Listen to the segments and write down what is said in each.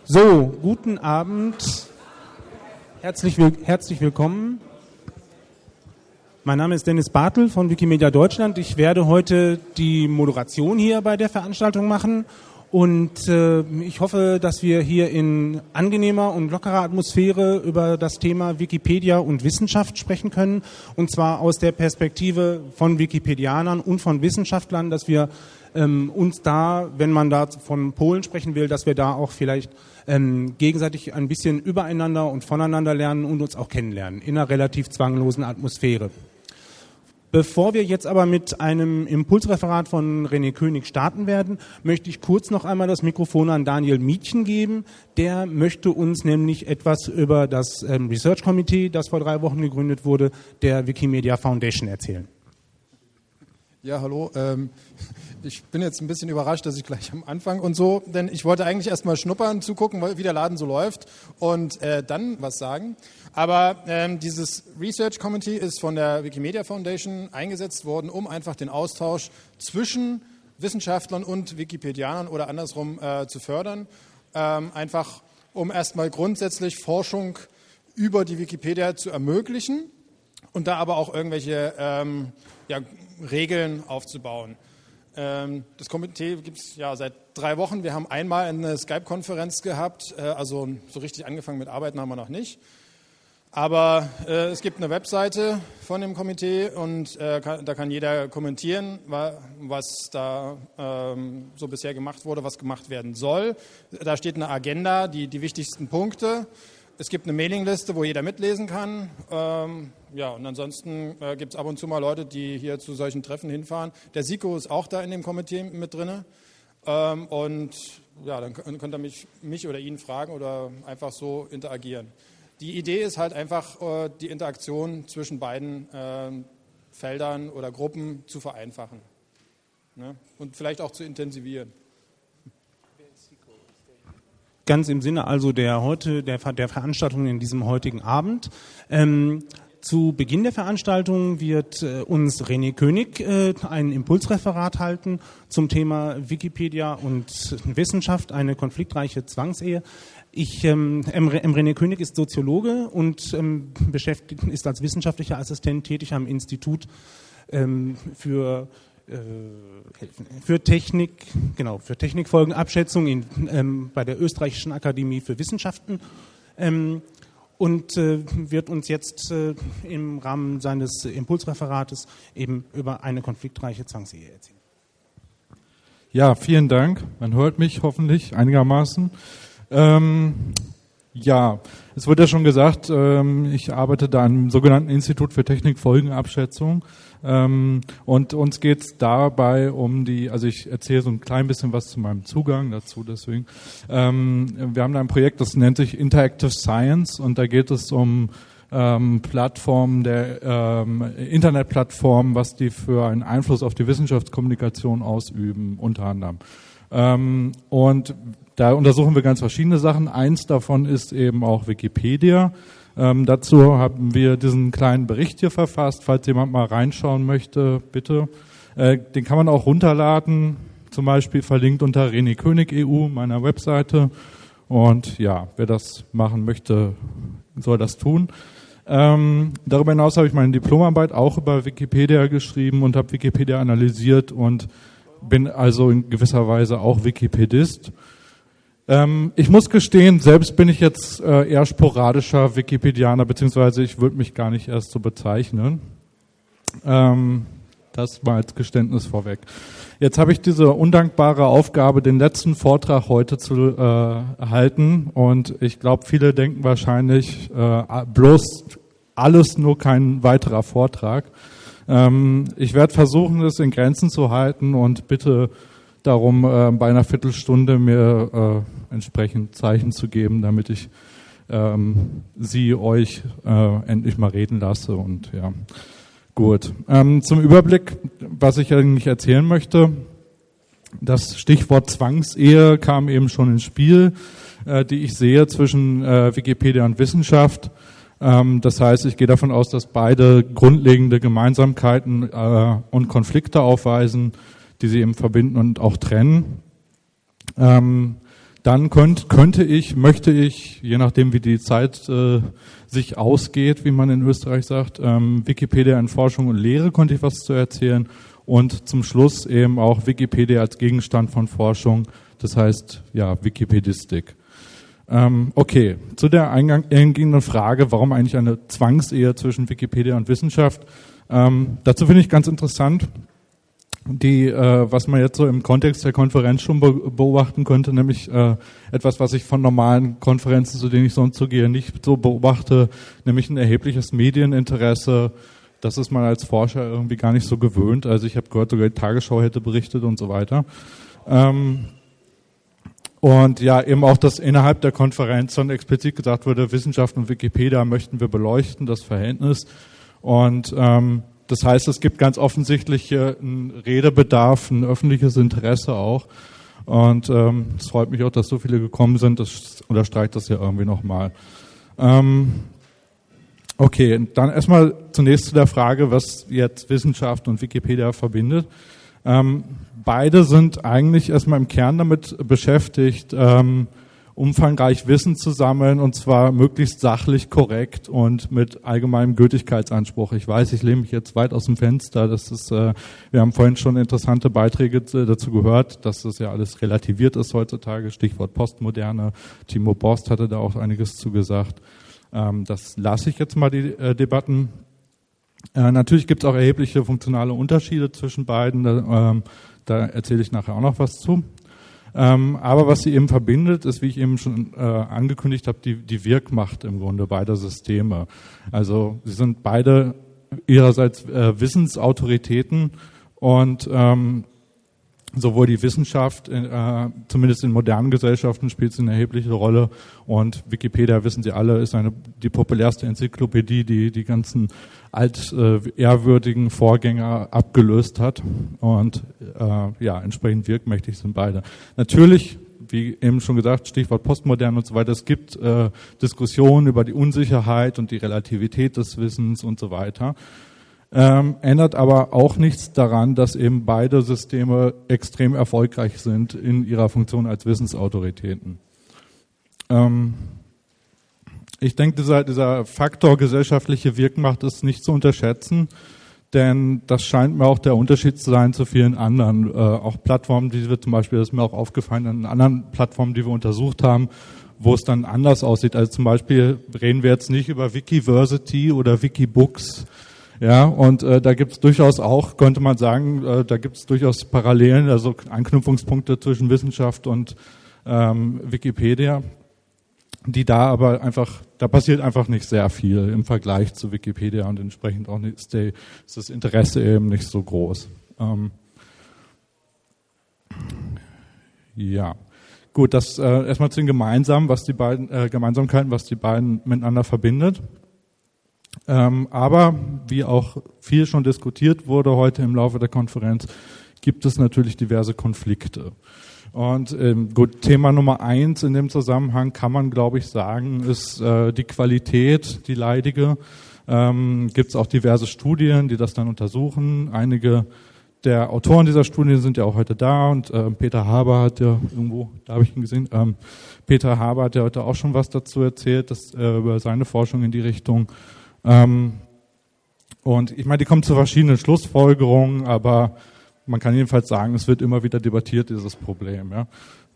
So, guten Abend. Herzlich willkommen. Mein Name ist Dennis Bartel von Wikimedia Deutschland. Ich werde heute die Moderation hier bei der Veranstaltung machen und ich hoffe, dass wir hier in angenehmer und lockerer Atmosphäre über das Thema Wikipedia und Wissenschaft sprechen können, und zwar aus der Perspektive von Wikipedianern und von Wissenschaftlern, dass wir uns da, wenn man da von Polen sprechen will, dass wir da auch vielleicht gegenseitig ein bisschen übereinander und voneinander lernen und uns auch kennenlernen in einer relativ zwanglosen Atmosphäre. Bevor wir jetzt aber mit einem Impulsreferat von René König starten werden, möchte ich kurz noch einmal das Mikrofon an Daniel Mietchen geben. Der möchte uns nämlich etwas über das Research Committee, das vor 3 Wochen gegründet wurde, der Wikimedia Foundation erzählen. Ja, hallo. Ich bin jetzt ein bisschen überrascht, dass ich gleich am Anfang und so, denn ich wollte eigentlich erst mal schnuppern, zugucken, wie der Laden so läuft und dann was sagen. Aber dieses Research Committee ist von der Wikimedia Foundation eingesetzt worden, um einfach den Austausch zwischen Wissenschaftlern und Wikipedianern oder andersrum zu fördern. Einfach um erstmal grundsätzlich Forschung über die Wikipedia zu ermöglichen und da aber auch irgendwelche Regeln aufzubauen. Das Komitee gibt es ja seit 3 Wochen. Wir haben einmal eine Skype-Konferenz gehabt, also so richtig angefangen mit Arbeiten haben wir noch nicht. Aber es gibt eine Webseite von dem Komitee und da kann jeder kommentieren, was da so bisher gemacht wurde, was gemacht werden soll. Da steht eine Agenda, die wichtigsten Punkte. Es gibt eine Mailingliste, wo jeder mitlesen kann. Und ansonsten gibt es ab und zu mal Leute, die hier zu solchen Treffen hinfahren. Der Siko ist auch da in dem Komitee mit drin. Dann könnt ihr mich oder ihn fragen oder einfach so interagieren. Die Idee ist halt einfach, die Interaktion zwischen beiden Feldern oder Gruppen zu vereinfachen, ne? Und vielleicht auch zu intensivieren. Ganz im Sinne also der Veranstaltung in diesem heutigen Abend. Zu Beginn der Veranstaltung wird uns René König ein Impulsreferat halten zum Thema Wikipedia und Wissenschaft, eine konfliktreiche Zwangsehe. René König ist Soziologe und ist als wissenschaftlicher Assistent tätig am Institut für Technikfolgenabschätzung bei der Österreichischen Akademie für Wissenschaften und wird uns jetzt im Rahmen seines Impulsreferates eben über eine konfliktreiche Zwangsehe erzählen. Ja, vielen Dank. Man hört mich hoffentlich einigermaßen. Es wurde ja schon gesagt, ich arbeite da am sogenannten Institut für Technikfolgenabschätzung. Und uns geht es dabei ich erzähle so ein klein bisschen was zu meinem Zugang dazu, deswegen. Wir haben da ein Projekt, das nennt sich Interactive Science und da geht es um Plattformen Internetplattformen, was die für einen Einfluss auf die Wissenschaftskommunikation ausüben, unter anderem. Und da untersuchen wir ganz verschiedene Sachen. Eins davon ist eben auch Wikipedia. Dazu haben wir diesen kleinen Bericht hier verfasst. Falls jemand mal reinschauen möchte, bitte. Den kann man auch runterladen, zum Beispiel verlinkt unter René König EU, meiner Webseite. Und ja, wer das machen möchte, soll das tun. Darüber hinaus habe ich meine Diplomarbeit auch über Wikipedia geschrieben und habe Wikipedia analysiert und bin also in gewisser Weise auch Wikipedist. Ich muss gestehen, selbst bin ich jetzt eher sporadischer Wikipedianer, beziehungsweise ich würde mich gar nicht erst so bezeichnen. Das war als Geständnis vorweg. Jetzt habe ich diese undankbare Aufgabe, den letzten Vortrag heute zu halten und ich glaube, viele denken wahrscheinlich bloß alles, nur kein weiterer Vortrag. Ich werde versuchen, das in Grenzen zu halten und bitte darum, bei einer Viertelstunde mir entsprechend Zeichen zu geben, damit ich euch endlich mal reden lasse. Und ja, gut. Zum Überblick, was ich eigentlich erzählen möchte. Das Stichwort Zwangsehe kam eben schon ins Spiel, die ich sehe zwischen Wikipedia und Wissenschaft. Das heißt, ich gehe davon aus, dass beide grundlegende Gemeinsamkeiten und Konflikte aufweisen, die sie eben verbinden und auch trennen. dann möchte ich, je nachdem wie die Zeit sich ausgeht, wie man in Österreich sagt, Wikipedia in Forschung und Lehre könnte ich was zu erzählen und zum Schluss eben auch Wikipedia als Gegenstand von Forschung, das heißt ja Wikipedistik. Okay, zu der eingehenden Frage, warum eigentlich eine Zwangsehe zwischen Wikipedia und Wissenschaft. Dazu finde ich ganz interessant, was man jetzt so im Kontext der Konferenz schon beobachten könnte, nämlich etwas, was ich von normalen Konferenzen, zu denen ich sonst so gehe, nicht so beobachte, nämlich ein erhebliches Medieninteresse. Das ist man als Forscher irgendwie gar nicht so gewöhnt. Also ich habe gehört, sogar die Tagesschau hätte berichtet und so weiter. Und ja, eben auch, dass innerhalb der Konferenz dann explizit gesagt wurde, Wissenschaft und Wikipedia möchten wir beleuchten, das Verhältnis. Und das heißt, es gibt ganz offensichtlich einen Redebedarf, ein öffentliches Interesse auch. Und es freut mich auch, dass so viele gekommen sind. Das unterstreicht das ja irgendwie nochmal. Okay, dann erstmal zunächst zu der Frage, was jetzt Wissenschaft und Wikipedia verbindet. Beide sind eigentlich erstmal im Kern damit beschäftigt, umfangreich Wissen zu sammeln und zwar möglichst sachlich korrekt und mit allgemeinem Gültigkeitsanspruch. Ich weiß, ich lehne mich jetzt weit aus dem Fenster. Wir haben vorhin schon interessante Beiträge dazu gehört, dass das ja alles relativiert ist heutzutage. Stichwort Postmoderne. Timo Borst hatte da auch einiges zu gesagt. Das lasse ich jetzt mal die Debatten. Natürlich gibt es auch erhebliche funktionale Unterschiede zwischen beiden. Da erzähle ich nachher auch noch was zu. Aber was sie eben verbindet, ist, wie ich eben schon angekündigt habe, die Wirkmacht im Grunde beider Systeme. Also sie sind beide ihrerseits Wissensautoritäten und sowohl die Wissenschaft, zumindest in modernen Gesellschaften, spielt sie eine erhebliche Rolle. Und Wikipedia, wissen Sie alle, ist die populärste Enzyklopädie, die die ganzen ehrwürdigen Vorgänger abgelöst hat. Und entsprechend wirkmächtig sind beide. Natürlich, wie eben schon gesagt, Stichwort Postmodern und so weiter, es gibt Diskussionen über die Unsicherheit und die Relativität des Wissens und so weiter. Ändert aber auch nichts daran, dass eben beide Systeme extrem erfolgreich sind in ihrer Funktion als Wissensautoritäten. Ich denke, dieser Faktor gesellschaftliche Wirkmacht ist nicht zu unterschätzen, denn das scheint mir auch der Unterschied zu sein zu vielen anderen. Auch Plattformen, das ist mir auch aufgefallen, an anderen Plattformen, die wir untersucht haben, wo es dann anders aussieht. Also zum Beispiel reden wir jetzt nicht über Wikiversity oder Wikibooks. Ja, und da gibt es durchaus auch, könnte man sagen, da gibt es durchaus Parallelen, also Anknüpfungspunkte zwischen Wissenschaft und Wikipedia, die da aber da passiert einfach nicht sehr viel im Vergleich zu Wikipedia und entsprechend auch ist das Interesse eben nicht so groß. Ja, gut, das erstmal zu den Gemeinsamkeiten, was die beiden miteinander verbindet. Aber wie auch viel schon diskutiert wurde heute im Laufe der Konferenz, gibt es natürlich diverse Konflikte. Und gut, Thema Nummer 1 in dem Zusammenhang kann man, glaube ich, sagen, ist die Qualität, die leidige. Gibt es auch diverse Studien, die das dann untersuchen. Einige der Autoren dieser Studien sind ja auch heute da und Peter Haber hat ja irgendwo, da habe ich ihn gesehen, Peter Haber hat ja heute auch schon was dazu erzählt, über seine Forschung in die Richtung. Und ich meine, die kommen zu verschiedenen Schlussfolgerungen, aber man kann jedenfalls sagen, es wird immer wieder debattiert, dieses Problem. Ja.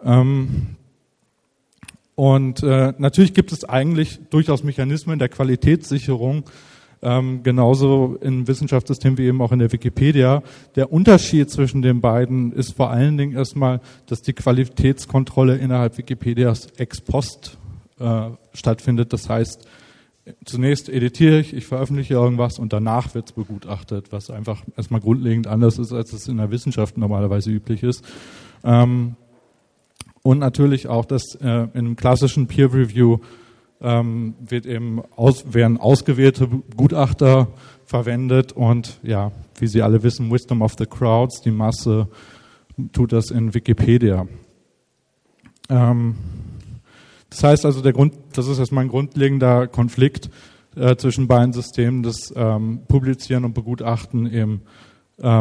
Und natürlich gibt es eigentlich durchaus Mechanismen der Qualitätssicherung, genauso im Wissenschaftssystem wie eben auch in der Wikipedia. Der Unterschied zwischen den beiden ist vor allen Dingen erstmal, dass die Qualitätskontrolle innerhalb Wikipedias ex post stattfindet. Das heißt, zunächst editiere ich veröffentliche irgendwas und danach wird es begutachtet, was einfach erstmal grundlegend anders ist, als es in der Wissenschaft normalerweise üblich ist. Und natürlich auch, dass in einem klassischen Peer Review werden ausgewählte Gutachter verwendet und ja, wie Sie alle wissen, Wisdom of the Crowds, die Masse tut das in Wikipedia. Das heißt also, das ist erstmal ein grundlegender Konflikt zwischen beiden Systemen, das Publizieren und Begutachten eben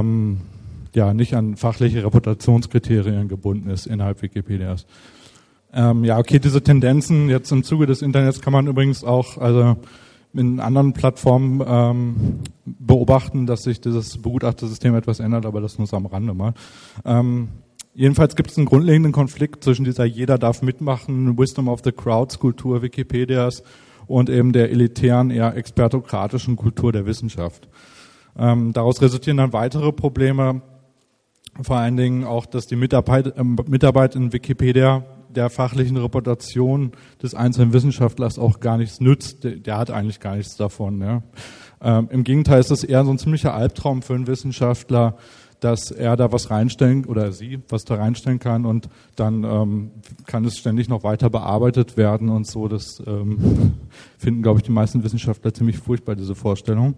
nicht an fachliche Reputationskriterien gebunden ist innerhalb Wikipedias. Okay, diese Tendenzen jetzt im Zuge des Internets kann man übrigens auch in anderen Plattformen beobachten, dass sich dieses Begutachtesystem etwas ändert, aber das nur so am Rande mal. Jedenfalls gibt es einen grundlegenden Konflikt zwischen dieser Jeder darf mitmachen, Wisdom of the Crowds Kultur Wikipedias und eben der elitären, eher expertokratischen Kultur der Wissenschaft. Daraus resultieren dann weitere Probleme, vor allen Dingen auch, dass die Mitarbeit in Wikipedia der fachlichen Reputation des einzelnen Wissenschaftlers auch gar nichts nützt. Der hat eigentlich gar nichts davon. Ja. Im Gegenteil ist das eher so ein ziemlicher Albtraum für einen Wissenschaftler, dass er da was reinstellen oder sie was da reinstellen kann und dann kann es ständig noch weiter bearbeitet werden und so. Das finden, glaube ich, die meisten Wissenschaftler ziemlich furchtbar, diese Vorstellung.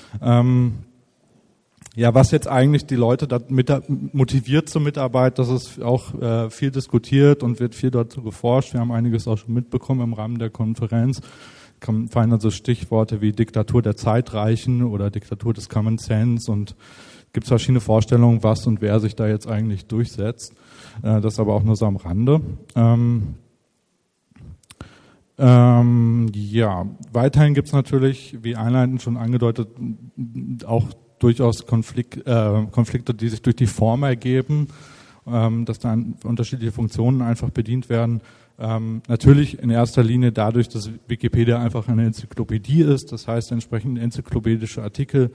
Was jetzt eigentlich die Leute da motiviert zur Mitarbeit, das ist auch viel diskutiert und wird viel dazu geforscht. Wir haben einiges auch schon mitbekommen im Rahmen der Konferenz. Fallen also Stichworte wie Diktatur der Zeitreichen oder Diktatur des Common Sense und gibt es verschiedene Vorstellungen, was und wer sich da jetzt eigentlich durchsetzt. Das aber auch nur so am Rande. Weiterhin gibt es natürlich, wie einleitend schon angedeutet, auch durchaus Konflikte, die sich durch die Form ergeben, dass dann unterschiedliche Funktionen einfach bedient werden. Natürlich in erster Linie dadurch, dass Wikipedia einfach eine Enzyklopädie ist, das heißt entsprechend enzyklopädische Artikel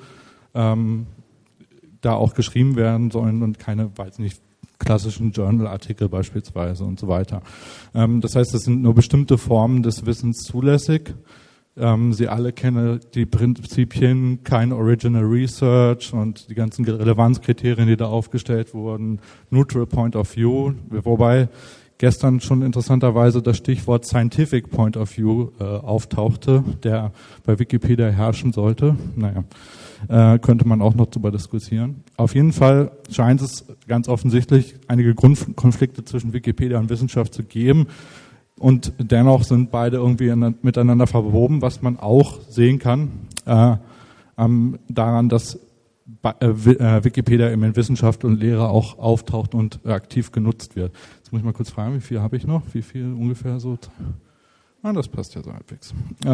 da auch geschrieben werden sollen und keine, weiß nicht, klassischen Journal-Artikel beispielsweise und so weiter. Das heißt, es sind nur bestimmte Formen des Wissens zulässig. Sie alle kennen die Prinzipien, kein Original Research und die ganzen Relevanzkriterien, die da aufgestellt wurden, Neutral Point of View, wobei gestern schon interessanterweise das Stichwort Scientific Point of View auftauchte, der bei Wikipedia herrschen sollte. Könnte man auch noch darüber diskutieren. Auf jeden Fall scheint es ganz offensichtlich einige Grundkonflikte zwischen Wikipedia und Wissenschaft zu geben. Und dennoch sind beide irgendwie miteinander verwoben, was man auch sehen kann daran, dass Wikipedia eben in Wissenschaft und Lehre auch auftaucht und aktiv genutzt wird. Jetzt muss ich mal kurz fragen, wie viel habe ich noch? Wie viel ungefähr so? Das passt ja so halbwegs.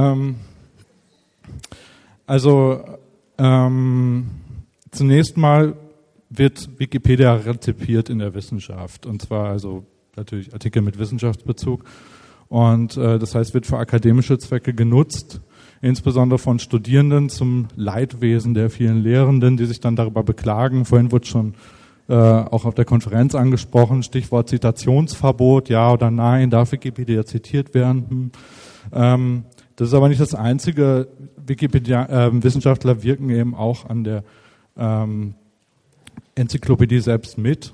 Zunächst mal wird Wikipedia rezipiert in der Wissenschaft. Und zwar also natürlich Artikel mit Wissenschaftsbezug. Und das heißt, wird für akademische Zwecke genutzt, insbesondere von Studierenden zum Leidwesen der vielen Lehrenden, die sich dann darüber beklagen. Vorhin wurde schon auch auf der Konferenz angesprochen, Stichwort Zitationsverbot, ja oder nein, darf Wikipedia zitiert werden? Das ist aber nicht das Einzige. Wissenschaftler wirken eben auch an der Enzyklopädie selbst mit.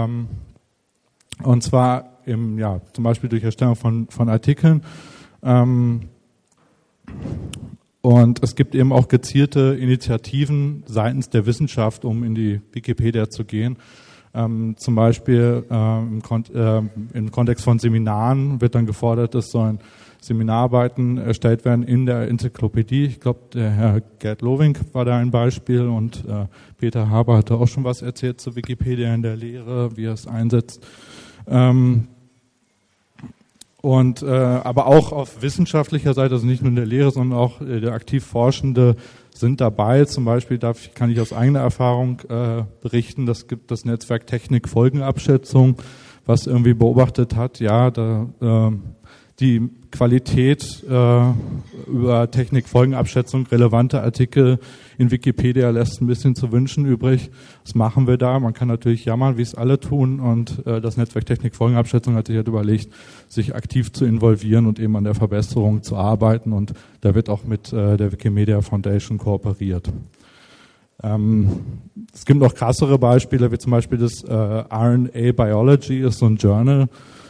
Und zwar zum Beispiel durch Erstellung von Artikeln. Und es gibt eben auch gezielte Initiativen seitens der Wissenschaft, um in die Wikipedia zu gehen. Zum Beispiel im Kontext von Seminaren wird dann gefordert, es sollen Seminararbeiten erstellt werden in der Enzyklopädie. Ich glaube, der Herr Gerd Lovink war da ein Beispiel und Peter Haber hatte auch schon was erzählt zu Wikipedia in der Lehre, wie er es einsetzt. Aber auch auf wissenschaftlicher Seite, also nicht nur in der Lehre, sondern auch der aktiv Forschende sind dabei. Zum Beispiel kann ich aus eigener Erfahrung berichten, das gibt das Netzwerk Technik Folgenabschätzung, was irgendwie beobachtet hat, die Qualität über Technikfolgenabschätzung relevante Artikel in Wikipedia lässt ein bisschen zu wünschen übrig. Was machen wir da? Man kann natürlich jammern, wie es alle tun, und das Netzwerk Technikfolgenabschätzung hat sich halt überlegt, sich aktiv zu involvieren und eben an der Verbesserung zu arbeiten, und da wird auch mit der Wikimedia Foundation kooperiert. Es gibt noch krassere Beispiele, wie zum Beispiel das RNA Biology ist so ein Journal,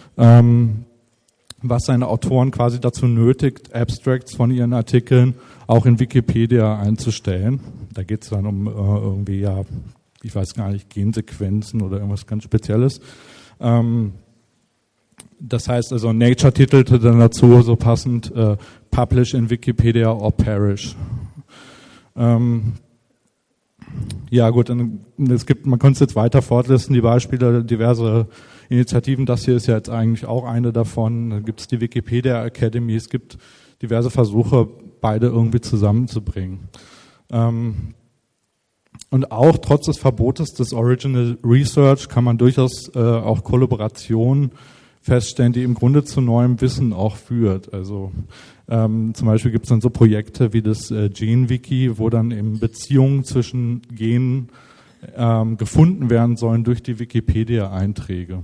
was seine Autoren quasi dazu nötigt, Abstracts von ihren Artikeln auch in Wikipedia einzustellen. Da geht es dann um ich weiß gar nicht, Gensequenzen oder irgendwas ganz Spezielles. Das heißt also, Nature titelte dann dazu so passend Publish in Wikipedia or Perish. Man könnte es jetzt weiter fortlisten, die Beispiele, diverse Initiativen. Das hier ist ja jetzt eigentlich auch eine davon. Dann gibt es die Wikipedia Academy. Es gibt diverse Versuche, beide irgendwie zusammenzubringen. Und auch trotz des Verbotes des Original Research kann man durchaus auch Kollaborationen feststellen, die im Grunde zu neuem Wissen auch führt. Also zum Beispiel gibt es dann so Projekte wie das GenWiki, wo dann eben Beziehungen zwischen Genen gefunden werden sollen durch die Wikipedia-Einträge.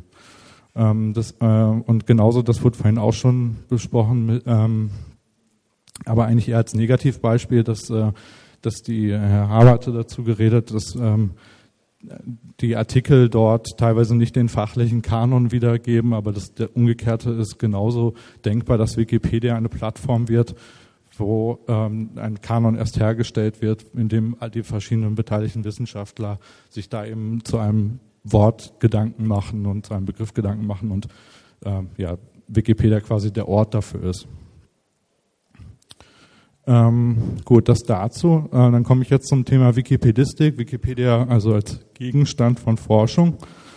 Und genauso, das wurde vorhin auch schon besprochen, aber eigentlich eher als Negativbeispiel, dass die Herr Haber hatte dazu geredet, dass die Artikel dort teilweise nicht den fachlichen Kanon wiedergeben, aber der Umgekehrte ist genauso denkbar, dass Wikipedia eine Plattform wird, wo ein Kanon erst hergestellt wird, in dem die verschiedenen beteiligten Wissenschaftler sich da eben zu einem Wort Gedanken machen und zu einem Begriff Gedanken machen und Wikipedia quasi der Ort dafür ist. Gut, das dazu. Dann komme ich jetzt zum Thema Wikipedistik. Wikipedia also als Gegenstand von Forschung.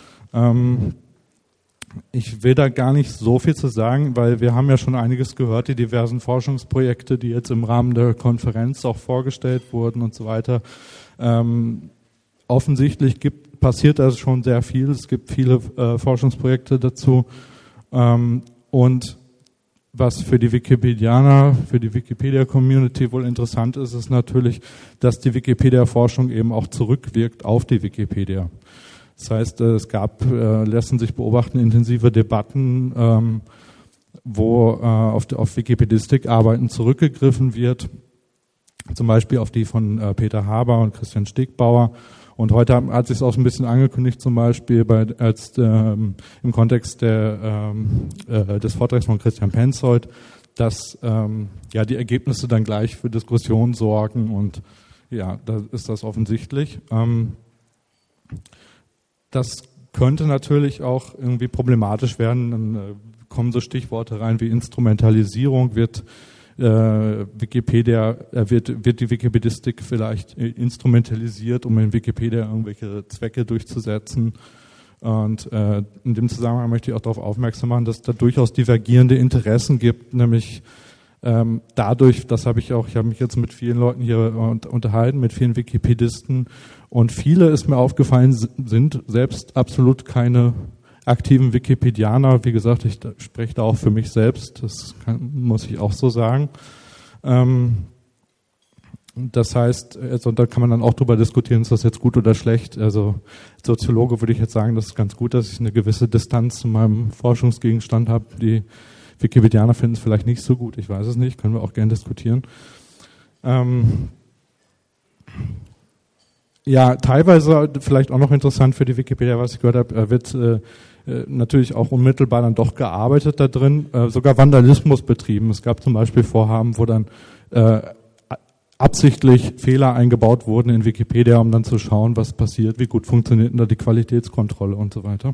Ich will da gar nicht so viel zu sagen, weil wir haben ja schon einiges gehört, die diversen Forschungsprojekte, die jetzt im Rahmen der Konferenz auch vorgestellt wurden und so weiter. Offensichtlich passiert da schon sehr viel. Es gibt viele Forschungsprojekte dazu. Und was für die Wikipedianer, für die Wikipedia-Community wohl interessant ist, ist natürlich, dass die Wikipedia-Forschung eben auch zurückwirkt auf die Wikipedia. Das heißt, lassen sich beobachten intensive Debatten, wo auf Wikipedistik-Arbeiten zurückgegriffen wird, zum Beispiel auf die von Peter Haber und Christian Stegbauer. Und heute hat sich auch ein bisschen angekündigt, zum Beispiel im Kontext des Vortrags von Christian Penzold, dass die Ergebnisse dann gleich für Diskussionen sorgen. Und ja, da ist das offensichtlich. Das könnte natürlich auch irgendwie problematisch werden. Dann kommen so Stichworte rein wie Instrumentalisierung, wird die Wikipedistik vielleicht instrumentalisiert, um in Wikipedia irgendwelche Zwecke durchzusetzen. Und in dem Zusammenhang möchte ich auch darauf aufmerksam machen, dass da durchaus divergierende Interessen gibt, nämlich dadurch, ich habe mich jetzt mit vielen Leuten hier unterhalten, mit vielen Wikipedisten, und viele, ist mir aufgefallen, sind selbst absolut keine aktiven Wikipedianer. Wie gesagt, ich spreche da auch für mich selbst, muss ich auch so sagen. Das heißt, also da kann man dann auch drüber diskutieren, ist das jetzt gut oder schlecht. Also als Soziologe würde ich jetzt sagen, das ist ganz gut, dass ich eine gewisse Distanz zu meinem Forschungsgegenstand habe. Die Wikipedianer finden es vielleicht nicht so gut, ich weiß es nicht, können wir auch gerne diskutieren. Teilweise vielleicht auch noch interessant für die Wikipedia, was ich gehört habe, wird natürlich auch unmittelbar dann doch gearbeitet da drin, sogar Vandalismus betrieben. Es gab zum Beispiel Vorhaben, wo dann absichtlich Fehler eingebaut wurden in Wikipedia, um dann zu schauen, was passiert, wie gut funktioniert denn da die Qualitätskontrolle und so weiter.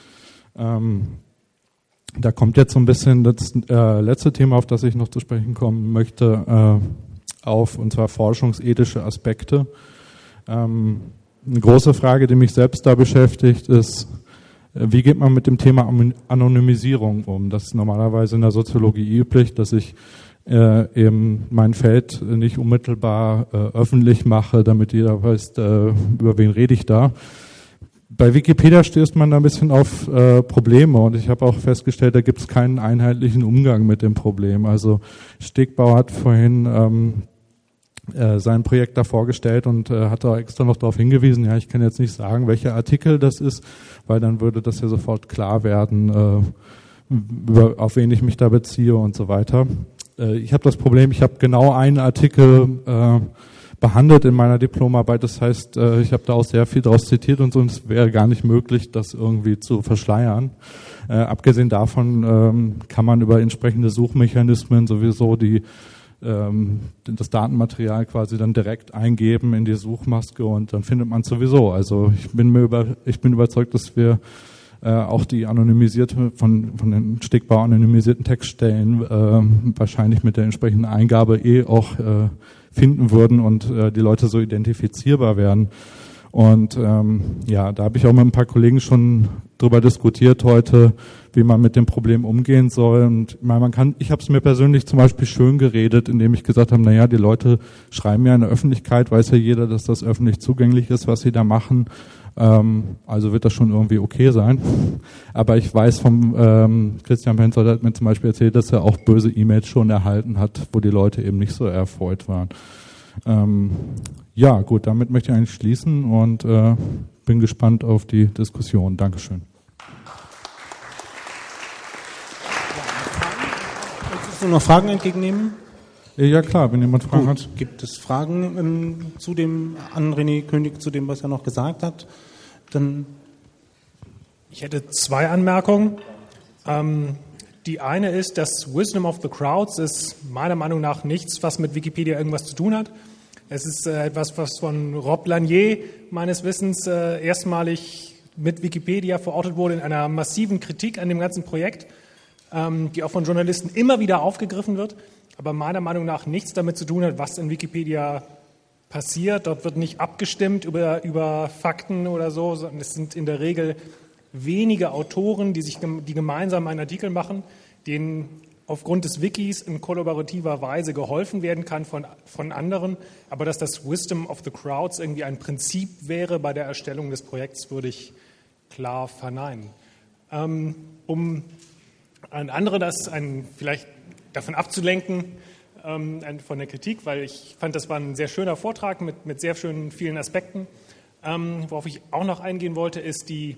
Da kommt jetzt so ein bisschen das letzte Thema, auf das ich noch zu sprechen kommen möchte, und zwar forschungsethische Aspekte. Eine große Frage, die mich selbst da beschäftigt, ist, wie geht man mit dem Thema Anonymisierung um? Das ist normalerweise in der Soziologie üblich, dass ich eben mein Feld nicht unmittelbar öffentlich mache, damit jeder weiß, über wen rede ich da. Bei Wikipedia stößt man da ein bisschen auf Probleme, und ich habe auch festgestellt, da gibt es keinen einheitlichen Umgang mit dem Problem. Also Stegbauer hat vorhin sein Projekt da vorgestellt und hat da extra noch darauf hingewiesen, ich kann jetzt nicht sagen, welcher Artikel das ist, weil dann würde das ja sofort klar werden, auf wen ich mich da beziehe und so weiter. Ich habe das Problem, ich habe genau einen Artikel behandelt in meiner Diplomarbeit, das heißt, ich habe da auch sehr viel daraus zitiert und so, und es wäre gar nicht möglich, das irgendwie zu verschleiern. Abgesehen davon kann man über entsprechende Suchmechanismen sowieso das Datenmaterial quasi dann direkt eingeben in die Suchmaske, und dann findet man es sowieso. Also ich bin überzeugt, dass wir auch die anonymisierte, von den Stegbauer anonymisierten Textstellen wahrscheinlich mit der entsprechenden Eingabe auch finden würden und die Leute so identifizierbar werden. Und da habe ich auch mit ein paar Kollegen schon darüber diskutiert heute, wie man mit dem Problem umgehen soll. Und ich habe es mir persönlich zum Beispiel schön geredet, indem ich gesagt habe, naja, die Leute schreiben ja in der Öffentlichkeit, weiß ja jeder, dass das öffentlich zugänglich ist, was sie da machen. Also wird das schon irgendwie okay sein. Aber ich weiß vom Christian Penzer, der hat mir zum Beispiel erzählt, dass er auch böse E-Mails schon erhalten hat, wo die Leute eben nicht so erfreut waren. Ja, gut, damit möchte ich eigentlich schließen und bin gespannt auf die Diskussion. Dankeschön. Möchtest du noch Fragen entgegennehmen? Ja klar, wenn jemand Fragen hat. Gibt es Fragen zu dem an René König, zu dem, was er noch gesagt hat? Dann ich hätte 2 Anmerkungen. Die eine ist, dass Wisdom of the Crowds ist meiner Meinung nach nichts, was mit Wikipedia irgendwas zu tun hat. Es ist etwas, was von Rob Lanier meines Wissens erstmalig mit Wikipedia verortet wurde in einer massiven Kritik an dem ganzen Projekt, die auch von Journalisten immer wieder aufgegriffen wird, aber meiner Meinung nach nichts damit zu tun hat, was in Wikipedia passiert. Dort wird nicht abgestimmt über Fakten oder so, sondern es sind in der Regel wenige Autoren, die gemeinsam einen Artikel machen, denen aufgrund des Wikis in kollaborativer Weise geholfen werden kann von anderen. Aber dass das Wisdom of the Crowds irgendwie ein Prinzip wäre bei der Erstellung des Projekts, würde ich klar verneinen. Um ein anderes, vielleicht davon abzulenken, von der Kritik, weil ich fand, das war ein sehr schöner Vortrag mit sehr schönen, vielen Aspekten. Worauf ich auch noch eingehen wollte, ist die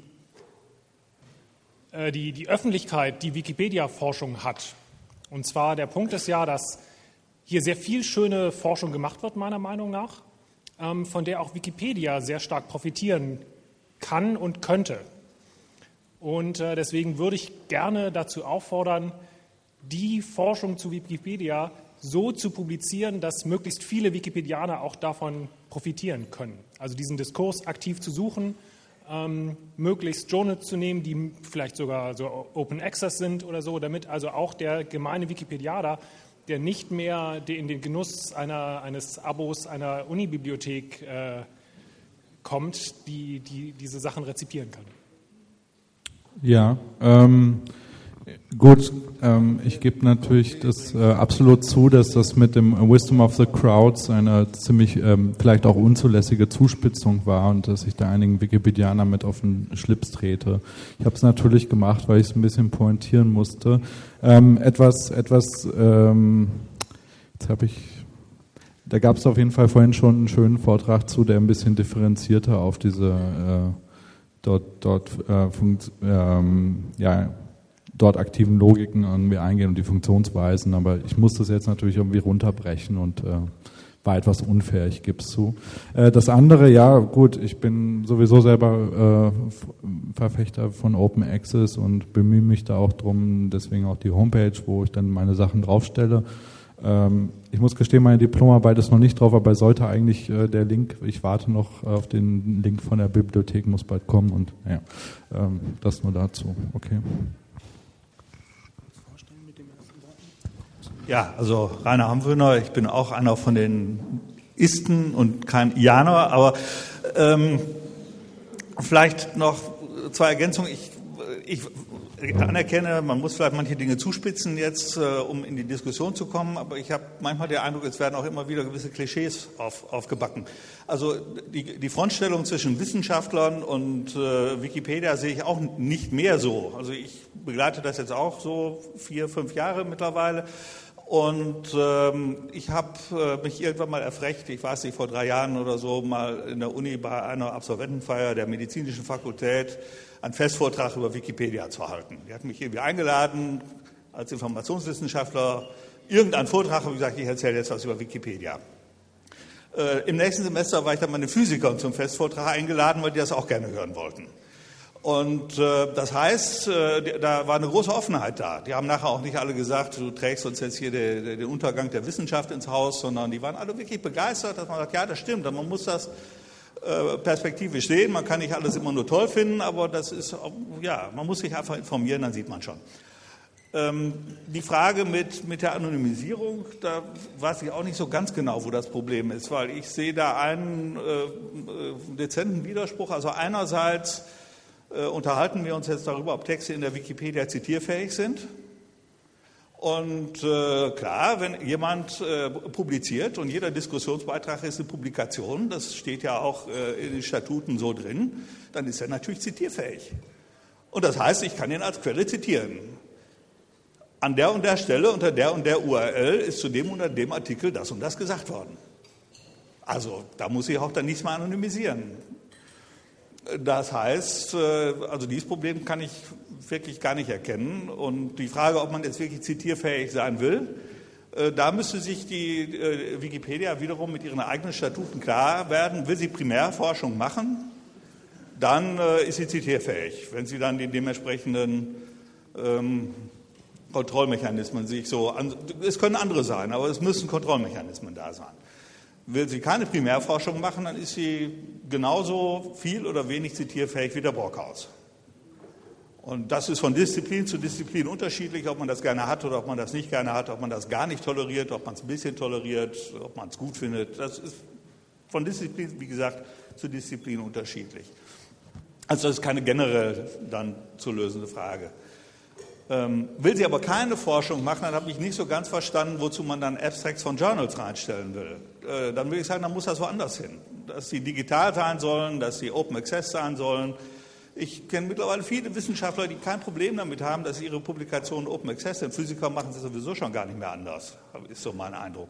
Öffentlichkeit, die Wikipedia-Forschung hat. Und zwar der Punkt ist ja, dass hier sehr viel schöne Forschung gemacht wird, meiner Meinung nach, von der auch Wikipedia sehr stark profitieren kann und könnte. Und deswegen würde ich gerne dazu auffordern, die Forschung zu Wikipedia so zu publizieren, dass möglichst viele Wikipedianer auch davon profitieren können. Also diesen Diskurs aktiv zu suchen, möglichst Journals zu nehmen, die vielleicht sogar so Open Access sind oder so, damit also auch der gemeine Wikipedianer, der nicht mehr in den Genuss eines Abos einer Unibibliothek kommt, diese Sachen rezipieren kann. Ja, gut, ich gebe natürlich das absolut zu, dass das mit dem Wisdom of the Crowds eine ziemlich vielleicht auch unzulässige Zuspitzung war und dass ich da einigen Wikipedianer mit auf den Schlips trete. Ich habe es natürlich gemacht, weil ich es ein bisschen pointieren musste. Da gab es auf jeden Fall vorhin schon einen schönen Vortrag zu, der ein bisschen differenzierter auf diese dort aktiven Logiken irgendwie eingehen und die Funktionsweisen, aber ich muss das jetzt natürlich irgendwie runterbrechen und war etwas unfair, ich gebe es zu. Das andere, ja gut, ich bin sowieso selber Verfechter von Open Access und bemühe mich da auch drum, deswegen auch die Homepage, wo ich dann meine Sachen draufstelle. Ich muss gestehen, meine Diplomarbeit ist noch nicht drauf, aber sollte eigentlich der Link, ich warte noch auf den Link von der Bibliothek, muss bald kommen und ja, das nur dazu, okay. Ja, also Rainer Hamwöhner, ich bin auch einer von den Isten und kein Ianer, aber vielleicht noch 2 Ergänzungen. Ich anerkenne, man muss vielleicht manche Dinge zuspitzen jetzt, um in die Diskussion zu kommen, aber ich habe manchmal den Eindruck, es werden auch immer wieder gewisse Klischees aufgebacken. Also die Frontstellung zwischen Wissenschaftlern und Wikipedia sehe ich auch nicht mehr so. Also ich begleite das jetzt auch so 4, 5 Jahre mittlerweile. Und ich habe mich irgendwann mal erfrecht, ich weiß nicht, vor 3 Jahren oder so, mal in der Uni bei einer Absolventenfeier der medizinischen Fakultät einen Festvortrag über Wikipedia zu halten. Die hatten mich irgendwie eingeladen als Informationswissenschaftler, irgendeinen Vortrag, habe ich gesagt, ich erzähle jetzt was über Wikipedia. Im nächsten Semester war ich dann meine Physiker zum Festvortrag eingeladen, weil die das auch gerne hören wollten. Und das heißt, da war eine große Offenheit da. Die haben nachher auch nicht alle gesagt, du trägst uns jetzt hier den Untergang der Wissenschaft ins Haus, sondern die waren alle wirklich begeistert, dass man sagt, ja, das stimmt, man muss das perspektivisch sehen, man kann nicht alles immer nur toll finden, aber das ist, ja, man muss sich einfach informieren, dann sieht man schon. Die Frage mit der Anonymisierung, da weiß ich auch nicht so ganz genau, wo das Problem ist, weil ich sehe da einen dezenten Widerspruch. Also einerseits unterhalten wir uns jetzt darüber, ob Texte in der Wikipedia zitierfähig sind. Und klar, wenn jemand publiziert und jeder Diskussionsbeitrag ist eine Publikation, das steht ja auch in den Statuten so drin, dann ist er natürlich zitierfähig. Und das heißt, ich kann ihn als Quelle zitieren. An der und der Stelle unter der und der URL ist zu dem oder dem Artikel das und das gesagt worden. Also da muss ich auch dann nichts mehr anonymisieren. Das heißt, also dieses Problem kann ich wirklich gar nicht erkennen. Und die Frage, ob man jetzt wirklich zitierfähig sein will, da müsste sich die Wikipedia wiederum mit ihren eigenen Statuten klar werden. Will sie Primärforschung machen, dann ist sie zitierfähig. Wenn sie dann die dementsprechenden Kontrollmechanismen sich so, es können andere sein, aber es müssen Kontrollmechanismen da sein. Will sie keine Primärforschung machen, dann ist sie genauso viel oder wenig zitierfähig wie der Brockhaus. Und das ist von Disziplin zu Disziplin unterschiedlich, ob man das gerne hat oder ob man das nicht gerne hat, ob man das gar nicht toleriert, ob man es ein bisschen toleriert, ob man es gut findet. Das ist von Disziplin, wie gesagt, zu Disziplin unterschiedlich. Also das ist keine generell dann zu lösende Frage. Will sie aber keine Forschung machen, dann habe ich nicht so ganz verstanden, wozu man dann Abstracts von Journals reinstellen will. Dann würde ich sagen, dann muss das woanders hin. Dass sie digital sein sollen, dass sie Open Access sein sollen. Ich kenne mittlerweile viele Wissenschaftler, die kein Problem damit haben, dass ihre Publikationen Open Access sind. Physiker machen sie sowieso schon gar nicht mehr anders, ist so mein Eindruck.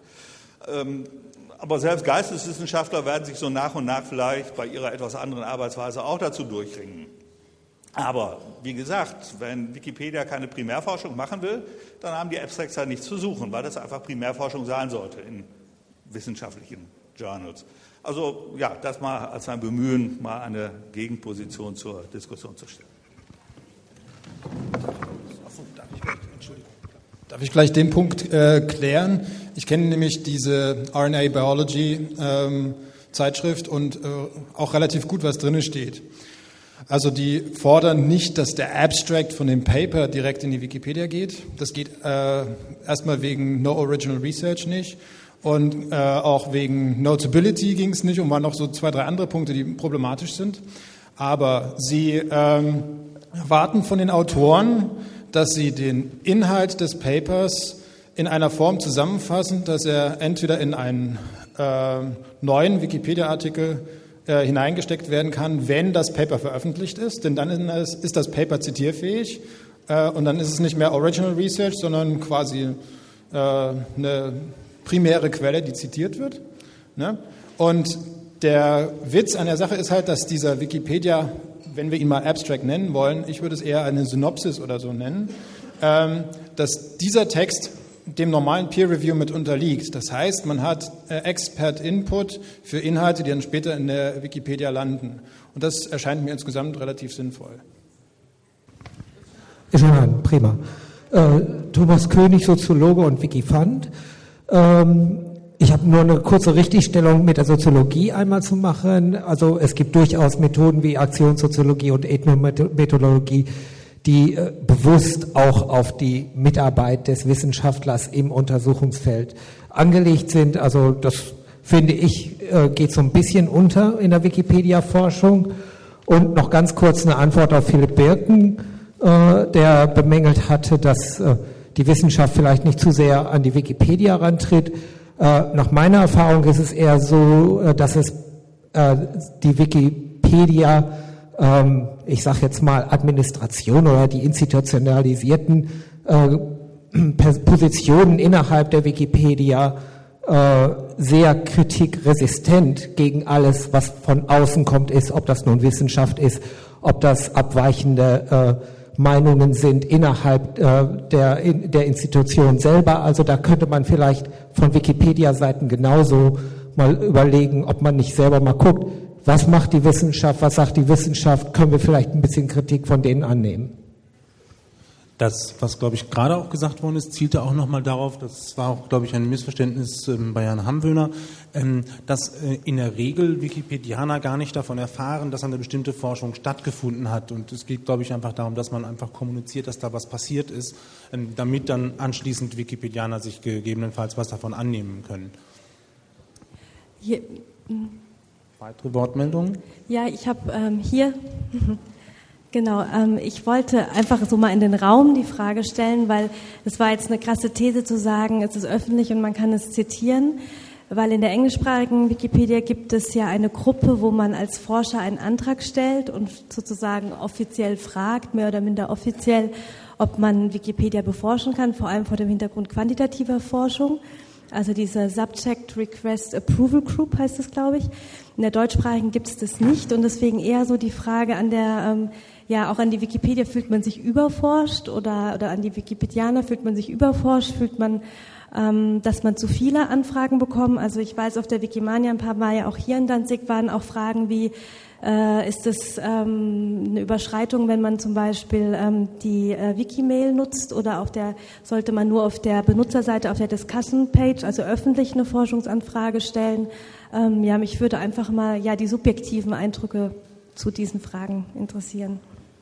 Aber selbst Geisteswissenschaftler werden sich so nach und nach vielleicht bei ihrer etwas anderen Arbeitsweise auch dazu durchringen. Aber wie gesagt, wenn Wikipedia keine Primärforschung machen will, dann haben die Abstracts da nichts zu suchen, weil das einfach Primärforschung sein sollte in wissenschaftlichen Journals. Also ja, das mal als ein Bemühen, mal eine Gegenposition zur Diskussion zu stellen. Darf ich gleich den Punkt klären? Ich kenne nämlich diese RNA Biology Zeitschrift und auch relativ gut, was drin steht. Also die fordern nicht, dass der Abstract von dem Paper direkt in die Wikipedia geht. Das geht erstmal wegen No Original Research nicht und auch wegen Notability ging es nicht und waren noch so 2, 3 andere Punkte, die problematisch sind. Aber sie erwarten von den Autoren, dass sie den Inhalt des Papers in einer Form zusammenfassen, dass er entweder in einen neuen Wikipedia-Artikel hineingesteckt werden kann, wenn das Paper veröffentlicht ist, denn dann ist das Paper zitierfähig und dann ist es nicht mehr Original Research, sondern quasi eine primäre Quelle, die zitiert wird. Ne? Und der Witz an der Sache ist halt, dass dieser Wikipedia, wenn wir ihn mal Abstract nennen wollen, ich würde es eher eine Synopsis oder so nennen, dass dieser Text dem normalen Peer Review mit unterliegt. Das heißt, man hat Expert-Input für Inhalte, die dann später in der Wikipedia landen. Und das erscheint mir insgesamt relativ sinnvoll. Schon prima. Thomas König, Soziologe und Wikifund. Ich habe nur eine kurze Richtigstellung mit der Soziologie einmal zu machen. Also es gibt durchaus Methoden wie Aktionssoziologie und Ethnomethodologie, die bewusst auch auf die Mitarbeit des Wissenschaftlers im Untersuchungsfeld angelegt sind. Also das, finde ich, geht so ein bisschen unter in der Wikipedia-Forschung. Und noch ganz kurz eine Antwort auf Philipp Birken, der bemängelt hatte, dass die Wissenschaft vielleicht nicht zu sehr an die Wikipedia rantritt. Nach meiner Erfahrung ist es eher so, dass es die Wikipedia ich sage jetzt mal Administration oder die institutionalisierten Positionen innerhalb der Wikipedia sehr kritikresistent gegen alles, was von außen kommt, ist, ob das nun Wissenschaft ist, ob das abweichende Meinungen sind innerhalb der Institution selber. Also da könnte man vielleicht von Wikipedia-Seiten genauso mal überlegen, ob man nicht selber mal guckt, was macht die Wissenschaft, was sagt die Wissenschaft, können wir vielleicht ein bisschen Kritik von denen annehmen? Das, was, glaube ich, gerade auch gesagt worden ist, zielte auch nochmal darauf, das war auch, glaube ich, ein Missverständnis bei Herrn Hamwöhner, dass in der Regel Wikipedianer gar nicht davon erfahren, dass eine bestimmte Forschung stattgefunden hat. Und es geht, glaube ich, einfach darum, dass man einfach kommuniziert, dass da was passiert ist, damit dann anschließend Wikipedianer sich gegebenenfalls was davon annehmen können. Weitere Wortmeldungen? Ja, ich habe hier Genau, ich wollte einfach so mal in den Raum die Frage stellen, weil es war jetzt eine krasse These zu sagen, es ist öffentlich und man kann es zitieren, weil in der englischsprachigen Wikipedia gibt es ja eine Gruppe, wo man als Forscher einen Antrag stellt und sozusagen offiziell fragt, mehr oder minder offiziell, ob man Wikipedia beforschen kann, vor allem vor dem Hintergrund quantitativer Forschung. Also diese Subject Request Approval Group heißt es, glaube ich. In der deutschsprachigen gibt es das nicht und deswegen eher so die Frage an der, auch an die Wikipedia, fühlt man sich überforscht oder an die Wikipedianer, fühlt man sich überforscht, fühlt man, dass man zu viele Anfragen bekommt. Also ich weiß, auf der Wikimania ein paar Mal ja auch hier in Danzig waren auch Fragen wie, ist es eine Überschreitung, wenn man zum Beispiel die Wikimail nutzt oder sollte man nur auf der Benutzerseite, auf der Discussion-Page, also öffentlich eine Forschungsanfrage stellen? Mich würde einfach mal die subjektiven Eindrücke zu diesen Fragen interessieren.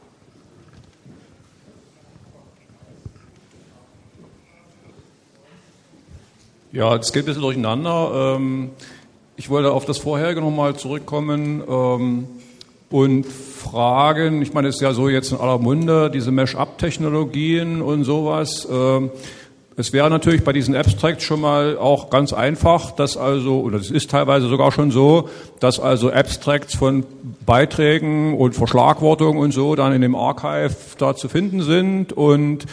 Ja, das geht ein bisschen durcheinander. Ich wollte auf das Vorherige nochmal zurückkommen und fragen, ich meine, es ist ja so jetzt in aller Munde, diese Mesh-Up-Technologien und sowas. Es wäre natürlich bei diesen Abstracts schon mal auch ganz einfach, oder es ist teilweise sogar schon so, dass also Abstracts von Beiträgen und Verschlagwortungen und so dann in dem Archive da zu finden sind und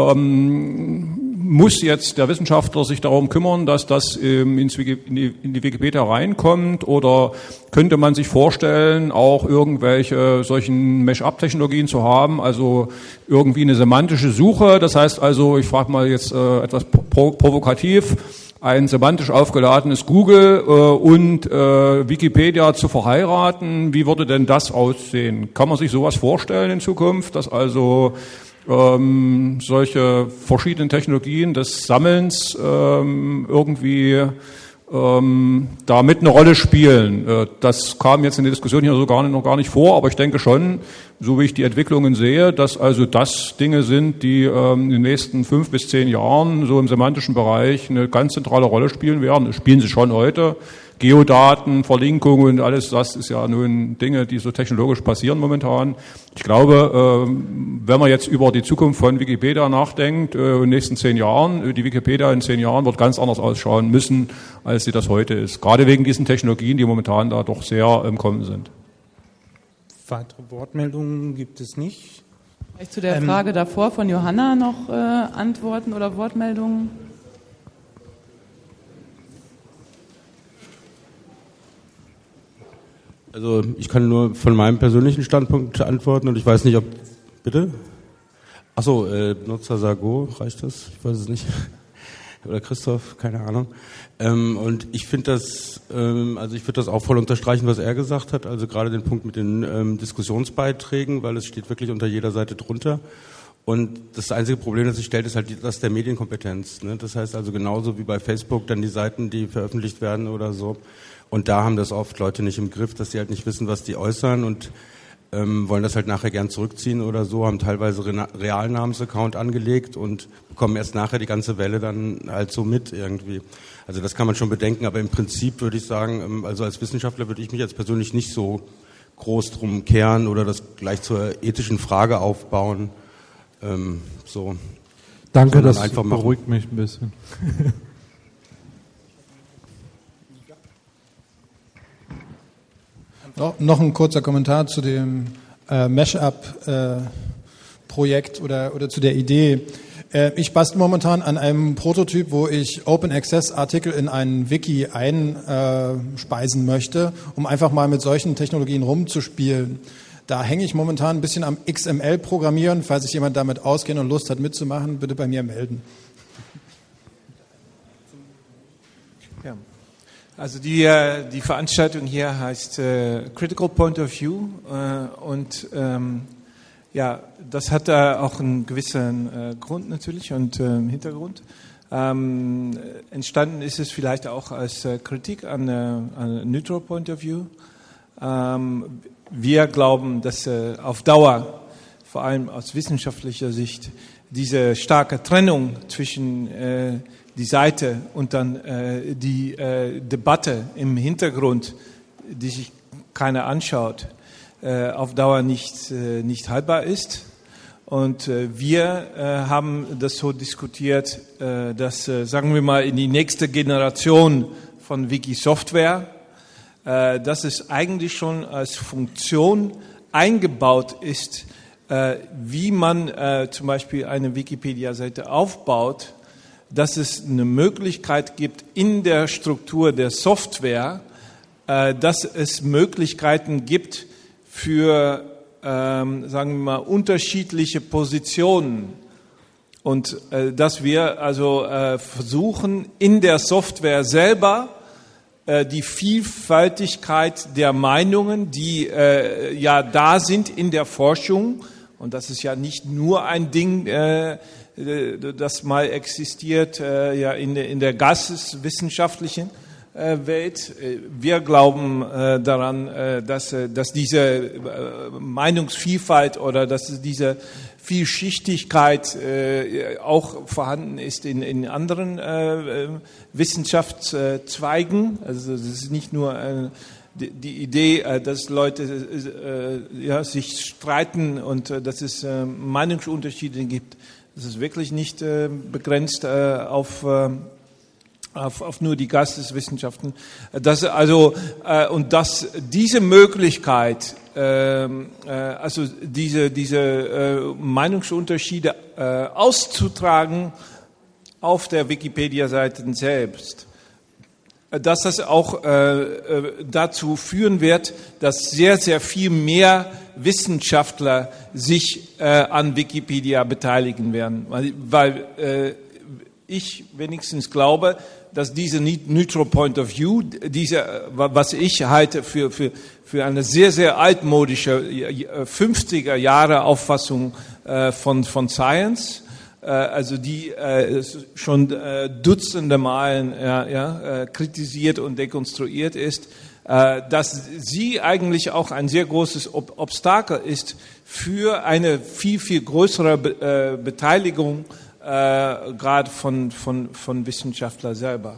muss jetzt der Wissenschaftler sich darum kümmern, dass das in die Wikipedia reinkommt, oder könnte man sich vorstellen, auch irgendwelche solchen Mesh-Up-Technologien zu haben, also irgendwie eine semantische Suche, das heißt also, ich frage mal jetzt etwas provokativ, ein semantisch aufgeladenes Google und Wikipedia zu verheiraten, wie würde denn das aussehen? Kann man sich sowas vorstellen in Zukunft, dass also solche verschiedenen Technologien des Sammelns irgendwie da mit eine Rolle spielen? Das kam jetzt in der Diskussion hier noch gar nicht vor, aber ich denke schon, so wie ich die Entwicklungen sehe, dass also das Dinge sind, die in den nächsten 5 bis 10 Jahren so im semantischen Bereich eine ganz zentrale Rolle spielen werden. Das spielen sie schon heute. Geodaten, Verlinkungen und alles, das ist ja nun Dinge, die so technologisch passieren momentan. Ich glaube, wenn man jetzt über die Zukunft von Wikipedia nachdenkt, in den nächsten 10 Jahren, die Wikipedia in 10 Jahren wird ganz anders ausschauen müssen, als sie das heute ist. Gerade wegen diesen Technologien, die momentan da doch sehr im Kommen sind. Weitere Wortmeldungen gibt es nicht. Vielleicht zu der Frage davor von Johanna noch Antworten oder Wortmeldungen? Also ich kann nur von meinem persönlichen Standpunkt antworten und ich weiß nicht, ob... Bitte? Achso, Nutzer Sago, reicht das? Ich weiß es nicht. Oder Christoph, keine Ahnung. Und ich finde das, ich würde das auch voll unterstreichen, was er gesagt hat, also gerade den Punkt mit den Diskussionsbeiträgen, weil es steht wirklich unter jeder Seite drunter. Und das einzige Problem, das sich stellt, ist halt das der Medienkompetenz. Ne? Das heißt also genauso wie bei Facebook dann die Seiten, die veröffentlicht werden oder so. Und da haben das oft Leute nicht im Griff, dass sie halt nicht wissen, was die äußern und wollen das halt nachher gern zurückziehen oder so, haben teilweise Realnamensaccount angelegt und bekommen erst nachher die ganze Welle dann halt so mit irgendwie. Also das kann man schon bedenken, aber im Prinzip würde ich sagen, also als Wissenschaftler würde ich mich jetzt persönlich nicht so groß drum kehren oder das gleich zur ethischen Frage aufbauen. So. Danke, das beruhigt mich ein bisschen. Noch ein kurzer Kommentar zu dem Mesh-Up-Projekt oder zu der Idee. Ich bastel momentan an einem Prototyp, wo ich Open-Access-Artikel in einen Wiki einspeisen möchte, um einfach mal mit solchen Technologien rumzuspielen. Da hänge ich momentan ein bisschen am XML-Programmieren. Falls sich jemand damit auskennt und Lust hat mitzumachen, bitte bei mir melden. Ja. Also die Veranstaltung hier heißt Critical Point of View und das hat da auch einen gewissen Grund natürlich und Hintergrund. Entstanden ist es vielleicht auch als Kritik an Neutral Point of View. Wir glauben, dass auf Dauer, vor allem aus wissenschaftlicher Sicht, diese starke Trennung zwischen die Seite und dann die Debatte im Hintergrund, die sich keiner anschaut, auf Dauer nicht haltbar ist. Und wir haben das so diskutiert, dass, sagen wir mal, in die nächste Generation von Wiki-Software, dass es eigentlich schon als Funktion eingebaut ist, wie man zum Beispiel eine Wikipedia-Seite aufbaut, dass es eine Möglichkeit gibt in der Struktur der Software, dass es Möglichkeiten gibt für, sagen wir mal, unterschiedliche Positionen und dass wir also versuchen, in der Software selber die Vielfältigkeit der Meinungen, die ja da sind in der Forschung, und das ist ja nicht nur ein Ding, das mal existiert ja in der geisteswissenschaftlichen Welt. Wir glauben daran, dass diese Meinungsvielfalt oder dass diese Vielschichtigkeit auch vorhanden ist in anderen Wissenschaftszweigen. Also das ist nicht nur die Idee, dass Leute sich streiten und dass es Meinungsunterschiede gibt. Das ist wirklich nicht begrenzt auf nur die Geisteswissenschaften. Und dass diese Möglichkeit, also diese Meinungsunterschiede auszutragen auf der Wikipedia-Seite selbst, dass das auch dazu führen wird, dass sehr, sehr viel mehr Wissenschaftler sich an Wikipedia beteiligen werden. Weil ich wenigstens glaube, dass diese Neutral Point of View, was ich halte für eine sehr, sehr altmodische 50er Jahre Auffassung von Science, also die schon dutzende Malen kritisiert und dekonstruiert ist, dass sie eigentlich auch ein sehr großes Obstakel ist für eine viel, viel größere Beteiligung gerade von Wissenschaftlern selber.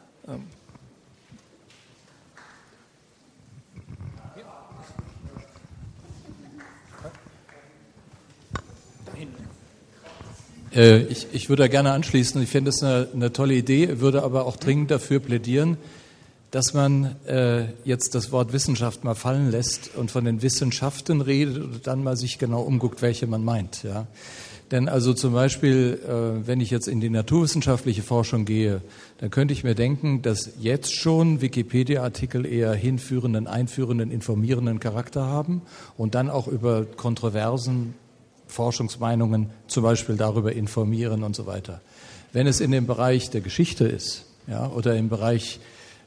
Ich würde da gerne anschließen. Ich finde das eine tolle Idee, würde aber auch dringend dafür plädieren, dass man jetzt das Wort Wissenschaft mal fallen lässt und von den Wissenschaften redet und dann mal sich genau umguckt, welche man meint. Ja. Denn also zum Beispiel, wenn ich jetzt in die naturwissenschaftliche Forschung gehe, dann könnte ich mir denken, dass jetzt schon Wikipedia-Artikel eher hinführenden, einführenden, informierenden Charakter haben und dann auch über kontroversen Forschungsmeinungen zum Beispiel darüber informieren und so weiter. Wenn es in dem Bereich der Geschichte ist, ja, oder im Bereich,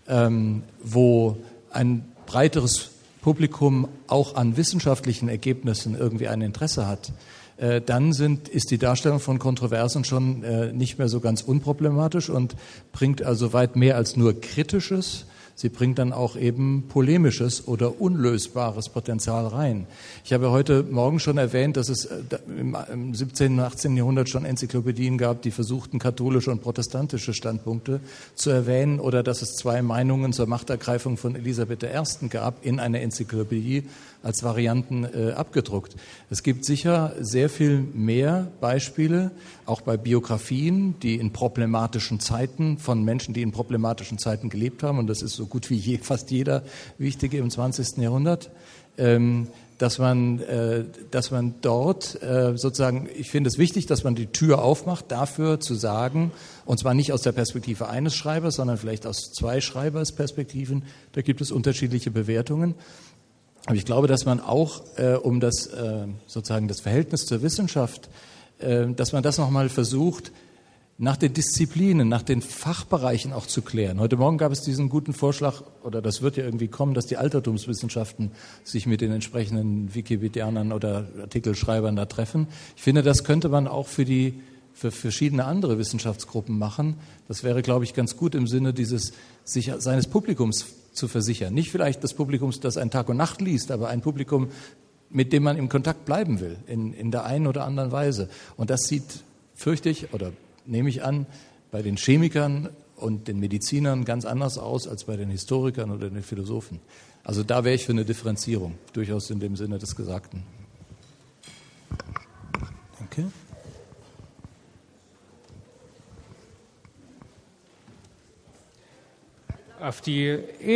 wo ein breiteres Publikum auch an wissenschaftlichen Ergebnissen irgendwie ein Interesse hat, dann ist die Darstellung von Kontroversen schon nicht mehr so ganz unproblematisch und bringt also weit mehr als nur Kritisches. Sie bringt dann auch eben polemisches oder unlösbares Potenzial rein. Ich habe heute Morgen schon erwähnt, dass es im 17. und 18. Jahrhundert schon Enzyklopädien gab, die versuchten, katholische und protestantische Standpunkte zu erwähnen, oder dass es 2 Meinungen zur Machtergreifung von Elisabeth I. gab in einer Enzyklopädie als Varianten abgedruckt. Es gibt sicher sehr viel mehr Beispiele, auch bei Biografien, die in problematischen Zeiten von Menschen, die in problematischen Zeiten gelebt haben, und das ist so gut wie fast jeder Wichtige im 20. Jahrhundert, dass man dort sozusagen, ich finde es wichtig, dass man die Tür aufmacht, dafür zu sagen, und zwar nicht aus der Perspektive eines Schreibers, sondern vielleicht aus 2 Schreibersperspektiven, da gibt es unterschiedliche Bewertungen. Aber ich glaube, dass man auch, um das sozusagen das Verhältnis zur Wissenschaft, dass man das nochmal versucht, nach den Disziplinen, nach den Fachbereichen auch zu klären. Heute Morgen gab es diesen guten Vorschlag, oder das wird ja irgendwie kommen, dass die Altertumswissenschaften sich mit den entsprechenden Wikipedianern oder Artikelschreibern da treffen. Ich finde, das könnte man auch für verschiedene andere Wissenschaftsgruppen machen. Das wäre, glaube ich, ganz gut im Sinne seines Publikums zu versichern. Nicht vielleicht das Publikum, das ein Tag und Nacht liest, aber ein Publikum, mit dem man im Kontakt bleiben will, in der einen oder anderen Weise. Und das sieht, fürchte ich, oder nehme ich an, bei den Chemikern und den Medizinern ganz anders aus als bei den Historikern oder den Philosophen. Also da wäre ich für eine Differenzierung, durchaus in dem Sinne des Gesagten. Danke. Auf die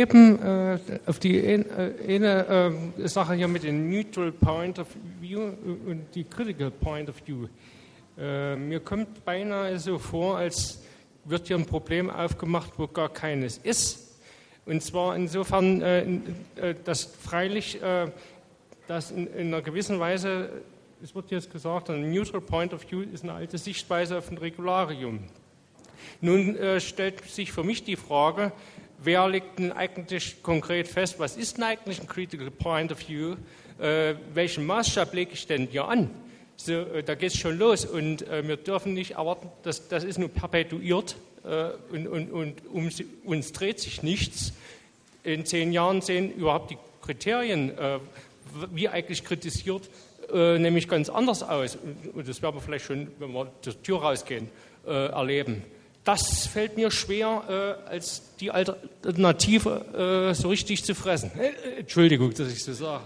eine Sache hier mit dem Neutral Point of View und die Critical Point of View. Mir kommt beinahe so vor, als wird hier ein Problem aufgemacht, wo gar keines ist. Und zwar insofern, dass freilich, dass in einer gewissen Weise, es wird jetzt gesagt, ein Neutral Point of View ist eine alte Sichtweise auf ein Regularium. Nun stellt sich für mich die Frage, wer legt denn eigentlich konkret fest, was ist denn eigentlich ein Critical Point of View? Welchen Maßstab lege ich denn hier an? So, da geht es schon los und wir dürfen nicht erwarten, dass das ist nur perpetuiert und uns dreht sich nichts. In 10 Jahren sehen überhaupt die Kriterien, wie eigentlich kritisiert, nämlich ganz anders aus. Und das werden wir vielleicht schon, wenn wir zur Tür rausgehen, erleben. Das fällt mir schwer, als die Alternative so richtig zu fressen. Entschuldigung, dass ich so sage.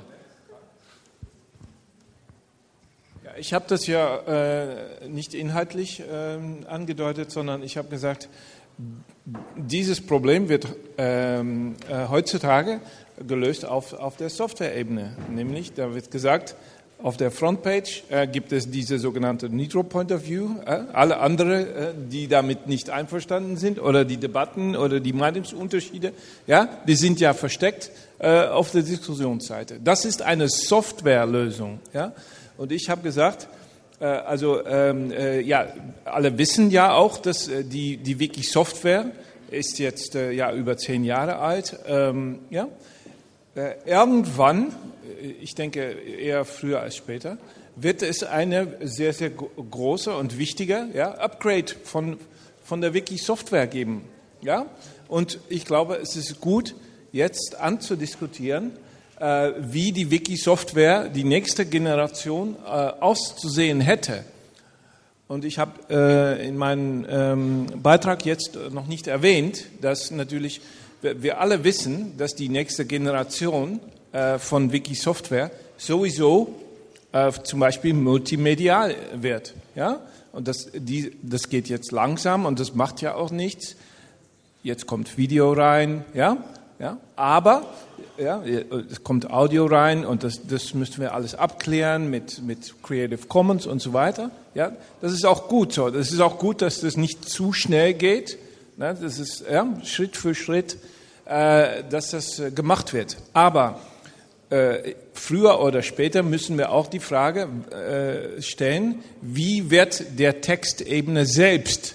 Ja, ich habe das ja nicht inhaltlich angedeutet, sondern ich habe gesagt, dieses Problem wird heutzutage gelöst auf der Software-Ebene. Nämlich, da wird gesagt, auf der Frontpage gibt es diese sogenannte Neutral Point of View. Alle anderen, die damit nicht einverstanden sind oder die Debatten oder die Meinungsunterschiede, ja, die sind ja versteckt auf der Diskussionsseite. Das ist eine Softwarelösung. Ja? Und ich habe gesagt, ja, alle wissen ja auch, dass die Wiki-Software ist jetzt ja über 10 Jahre alt. Ja? Irgendwann, ich denke eher früher als später, wird es eine sehr, sehr große und wichtige Upgrade von der Wiki-Software geben. Ja? Und ich glaube, es ist gut, jetzt anzudiskutieren, wie die Wiki-Software, die nächste Generation, auszusehen hätte. Und ich habe in meinem Beitrag jetzt noch nicht erwähnt, dass natürlich wir alle wissen, dass die nächste Generation von Wiki-Software sowieso zum Beispiel multimedial wird. Ja? Und das geht jetzt langsam und das macht ja auch nichts. Jetzt kommt Video rein, ja? Ja? Aber ja, es kommt Audio rein und das müssen wir alles abklären mit Creative Commons und so weiter. Ja? Das ist auch gut so. Das ist auch gut, dass das nicht zu schnell geht. Das ist Schritt für Schritt, dass das gemacht wird. Aber früher oder später müssen wir auch die Frage stellen, wie wird der Textebene selbst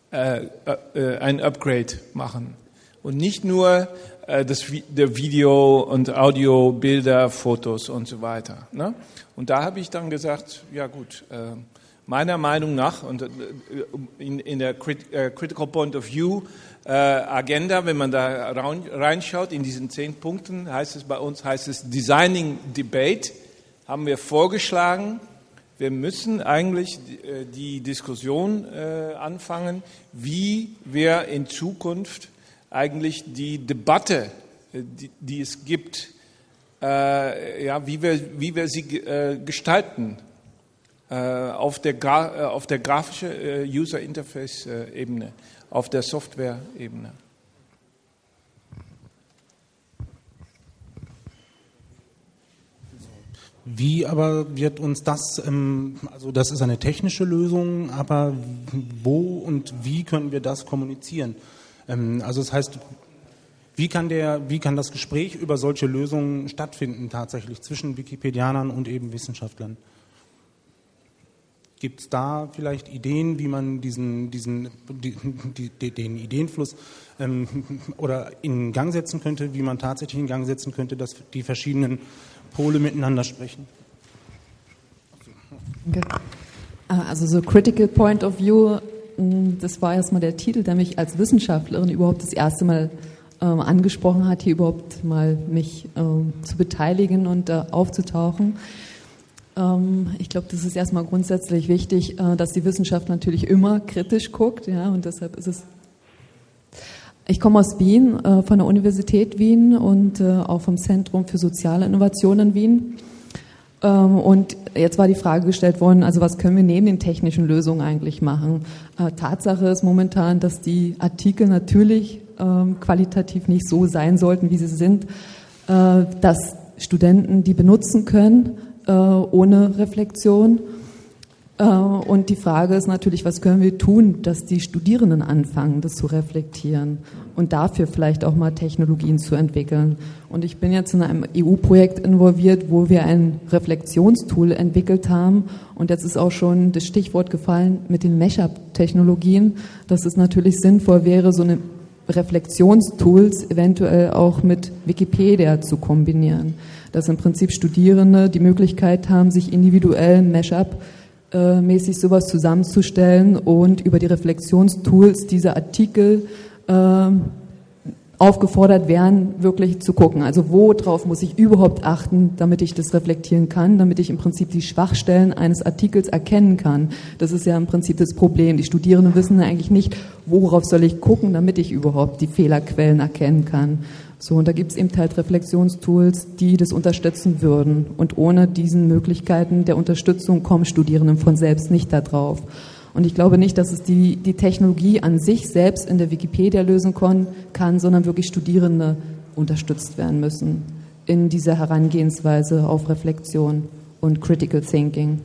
ein Upgrade machen? Und nicht nur der Video und Audio, Bilder, Fotos und so weiter. Ne? Und da habe ich dann gesagt, ja gut, meiner Meinung nach und in der Critical Point of View Agenda, wenn man da reinschaut, in diesen 10 Punkten, heißt es Designing Debate, haben wir vorgeschlagen, wir müssen eigentlich die Diskussion anfangen, wie wir in Zukunft eigentlich die Debatte, die es gibt, wie wir sie gestalten auf der grafischen User Interface Ebene, auf der Software Ebene. Wie aber wird uns das, also das ist eine technische Lösung, aber wo und wie können wir das kommunizieren? Also das heißt, wie kann das Gespräch über solche Lösungen stattfinden tatsächlich zwischen Wikipedianern und eben Wissenschaftlern? Gibt es da vielleicht Ideen, wie man den Ideenfluss oder in Gang setzen könnte, wie man tatsächlich in Gang setzen könnte, dass die verschiedenen Pole miteinander sprechen? Okay. Also so Critical Point of View, das war erstmal der Titel, der mich als Wissenschaftlerin überhaupt das erste Mal angesprochen hat, hier überhaupt mal mich zu beteiligen und aufzutauchen. Ich glaube, das ist erstmal grundsätzlich wichtig, dass die Wissenschaft natürlich immer kritisch guckt, ja, und deshalb ist es Ich komme aus Wien, von der Universität Wien und auch vom Zentrum für soziale Innovation in Wien. Und jetzt war die Frage gestellt worden, also was können wir neben den technischen Lösungen eigentlich machen? Tatsache ist momentan, dass die Artikel natürlich qualitativ nicht so sein sollten, wie sie sind, dass Studenten die benutzen können, ohne Reflexion. Und die Frage ist natürlich, was können wir tun, dass die Studierenden anfangen, das zu reflektieren und dafür vielleicht auch mal Technologien zu entwickeln. Und ich bin jetzt in einem EU-Projekt involviert, wo wir ein Reflexionstool entwickelt haben. Und jetzt ist auch schon das Stichwort gefallen mit den Mashup-Technologien, dass es natürlich sinnvoll wäre, so eine Reflexionstools eventuell auch mit Wikipedia zu kombinieren. Dass im Prinzip Studierende die Möglichkeit haben, sich individuell ein Mashup mäßig sowas zusammenzustellen und über die Reflexionstools diese Artikel aufgefordert werden, wirklich zu gucken. Also worauf muss ich überhaupt achten, damit ich das reflektieren kann, damit ich im Prinzip die Schwachstellen eines Artikels erkennen kann. Das ist ja im Prinzip das Problem. Die Studierenden wissen eigentlich nicht, worauf soll ich gucken, damit ich überhaupt die Fehlerquellen erkennen kann. So, und da gibt es eben halt Reflexionstools, die das unterstützen würden. Und ohne diesen Möglichkeiten der Unterstützung kommen Studierenden von selbst nicht da drauf. Und ich glaube nicht, dass es die Technologie an sich selbst in der Wikipedia lösen kann, sondern wirklich Studierende unterstützt werden müssen in dieser Herangehensweise auf Reflexion und Critical Thinking.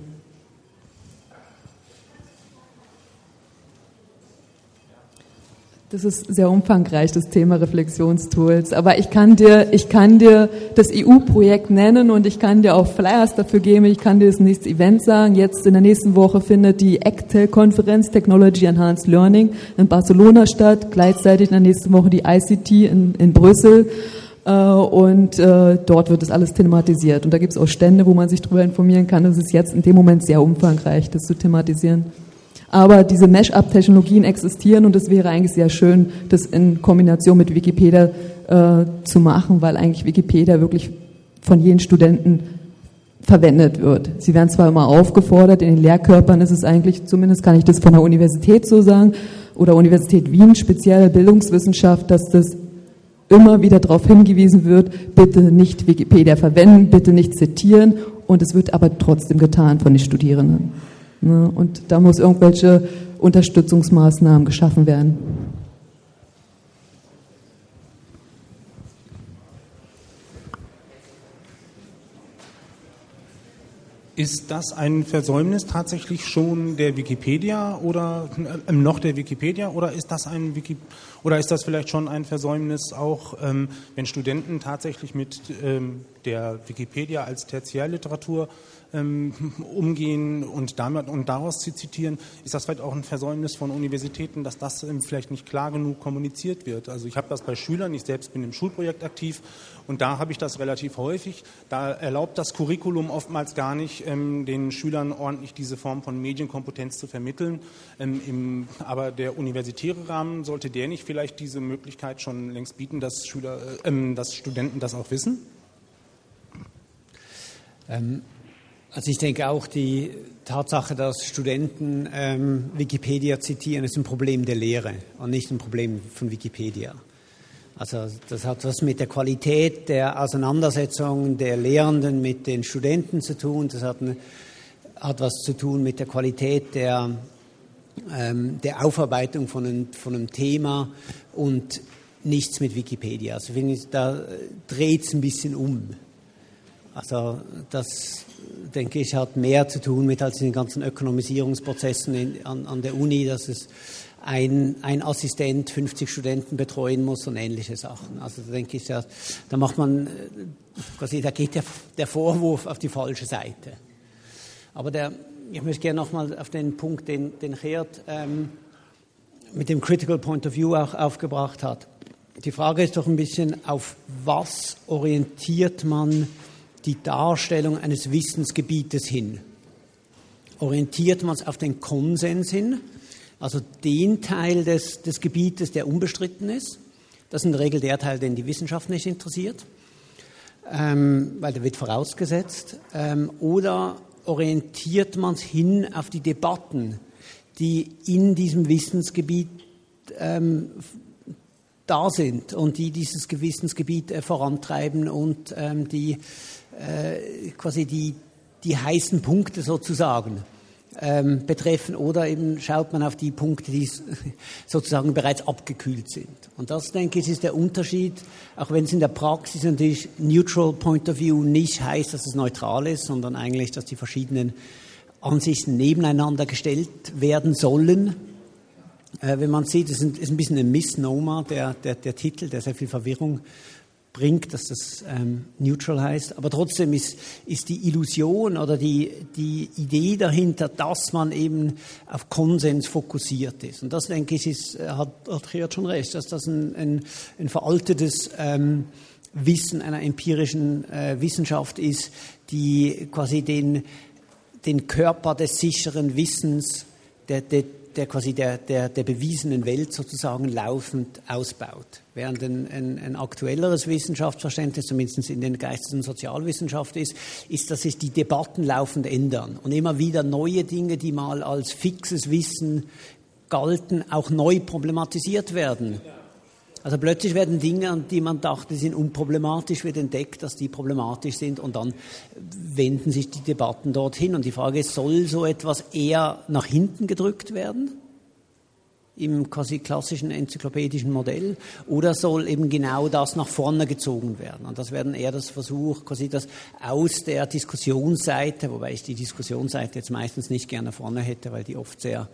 Das ist sehr umfangreich, das Thema Reflexionstools. Aber ich kann dir das EU-Projekt nennen und ich kann dir auch Flyers dafür geben. Ich kann dir das nächste Event sagen. Jetzt in der nächsten Woche findet die ECTEL-Konferenz Technology Enhanced Learning in Barcelona statt. Gleichzeitig in der nächsten Woche die ICT in Brüssel. Und dort wird das alles thematisiert. Und da gibt es auch Stände, wo man sich darüber informieren kann. Das ist jetzt in dem Moment sehr umfangreich, das zu thematisieren. Aber diese Mash-up-Technologien existieren und es wäre eigentlich sehr schön, das in Kombination mit Wikipedia zu machen, weil eigentlich Wikipedia wirklich von jedem Studenten verwendet wird. Sie werden zwar immer aufgefordert, in den Lehrkörpern ist es eigentlich, zumindest kann ich das von der Universität so sagen, oder Universität Wien, spezielle Bildungswissenschaft, dass das immer wieder darauf hingewiesen wird, bitte nicht Wikipedia verwenden, bitte nicht zitieren, und es wird aber trotzdem getan von den Studierenden. Und da muss irgendwelche Unterstützungsmaßnahmen geschaffen werden. Ist das ein Versäumnis tatsächlich schon der Wikipedia oder noch der Wikipedia, oder ist das vielleicht schon ein Versäumnis auch, wenn Studenten tatsächlich mit der Wikipedia als Tertiärliteratur umgehen und daraus zu zitieren, ist das vielleicht auch ein Versäumnis von Universitäten, dass das vielleicht nicht klar genug kommuniziert wird? Also ich habe das bei Schülern, ich selbst bin im Schulprojekt aktiv und da habe ich das relativ häufig. Da erlaubt das Curriculum oftmals gar nicht, den Schülern ordentlich diese Form von Medienkompetenz zu vermitteln. Aber der universitäre Rahmen, sollte der nicht vielleicht diese Möglichkeit schon längst bieten, dass Studenten das auch wissen? Also ich denke auch, die Tatsache, dass Studenten Wikipedia zitieren, ist ein Problem der Lehre und nicht ein Problem von Wikipedia. Also das hat was mit der Qualität der Auseinandersetzung der Lehrenden mit den Studenten zu tun. Das hat was zu tun mit der Qualität der Aufarbeitung von einem Thema und nichts mit Wikipedia. Also finde ich, da dreht es ein bisschen um. Also das, denke ich, hat mehr zu tun mit als in den ganzen Ökonomisierungsprozessen an der Uni, dass es ein Assistent 50 Studenten betreuen muss und ähnliche Sachen. Also da denke ich, da macht man quasi, da geht der Vorwurf auf die falsche Seite. Aber ich möchte gerne nochmal auf den Punkt, den Geert mit dem Critical Point of View auch aufgebracht hat. Die Frage ist doch ein bisschen, auf was orientiert man die Darstellung eines Wissensgebietes hin? Orientiert man es auf den Konsens hin, also den Teil des Gebietes, der unbestritten ist? Das ist in der Regel der Teil, den die Wissenschaft nicht interessiert, weil der wird vorausgesetzt. Oder orientiert man es hin auf die Debatten, die in diesem Wissensgebiet da sind und die dieses Gewissensgebiet vorantreiben und die quasi die heißen Punkte sozusagen betreffen, oder eben schaut man auf die Punkte, die sozusagen bereits abgekühlt sind. Und das, denke ich, ist der Unterschied, auch wenn es in der Praxis natürlich Neutral Point of View nicht heißt, dass es neutral ist, sondern eigentlich, dass die verschiedenen Ansichten nebeneinander gestellt werden sollen. Wenn man sieht, es ist ein bisschen ein Misnomer, der Titel, der sehr viel Verwirrung bringt, dass das neutral heißt. Aber trotzdem ist die Illusion oder die Idee dahinter, dass man eben auf Konsens fokussiert ist. Und das, denke ich, hat Geert schon recht, dass das ein veraltetes Wissen einer empirischen Wissenschaft ist, die quasi den Körper des sicheren Wissens, der bewiesenen Welt sozusagen laufend ausbaut. Während ein aktuelleres Wissenschaftsverständnis, zumindest in den Geistes- und Sozialwissenschaften ist, dass sich die Debatten laufend ändern und immer wieder neue Dinge, die mal als fixes Wissen galten, auch neu problematisiert werden. Also plötzlich werden Dinge, an die man dachte, sind unproblematisch, wird entdeckt, dass die problematisch sind, und dann wenden sich die Debatten dorthin. Und die Frage ist, soll so etwas eher nach hinten gedrückt werden, im quasi klassischen enzyklopädischen Modell, oder soll eben genau das nach vorne gezogen werden? Und das werden eher das Versuch, quasi das aus der Diskussionsseite, wobei ich die Diskussionsseite jetzt meistens nicht gerne vorne hätte, weil die oft sehr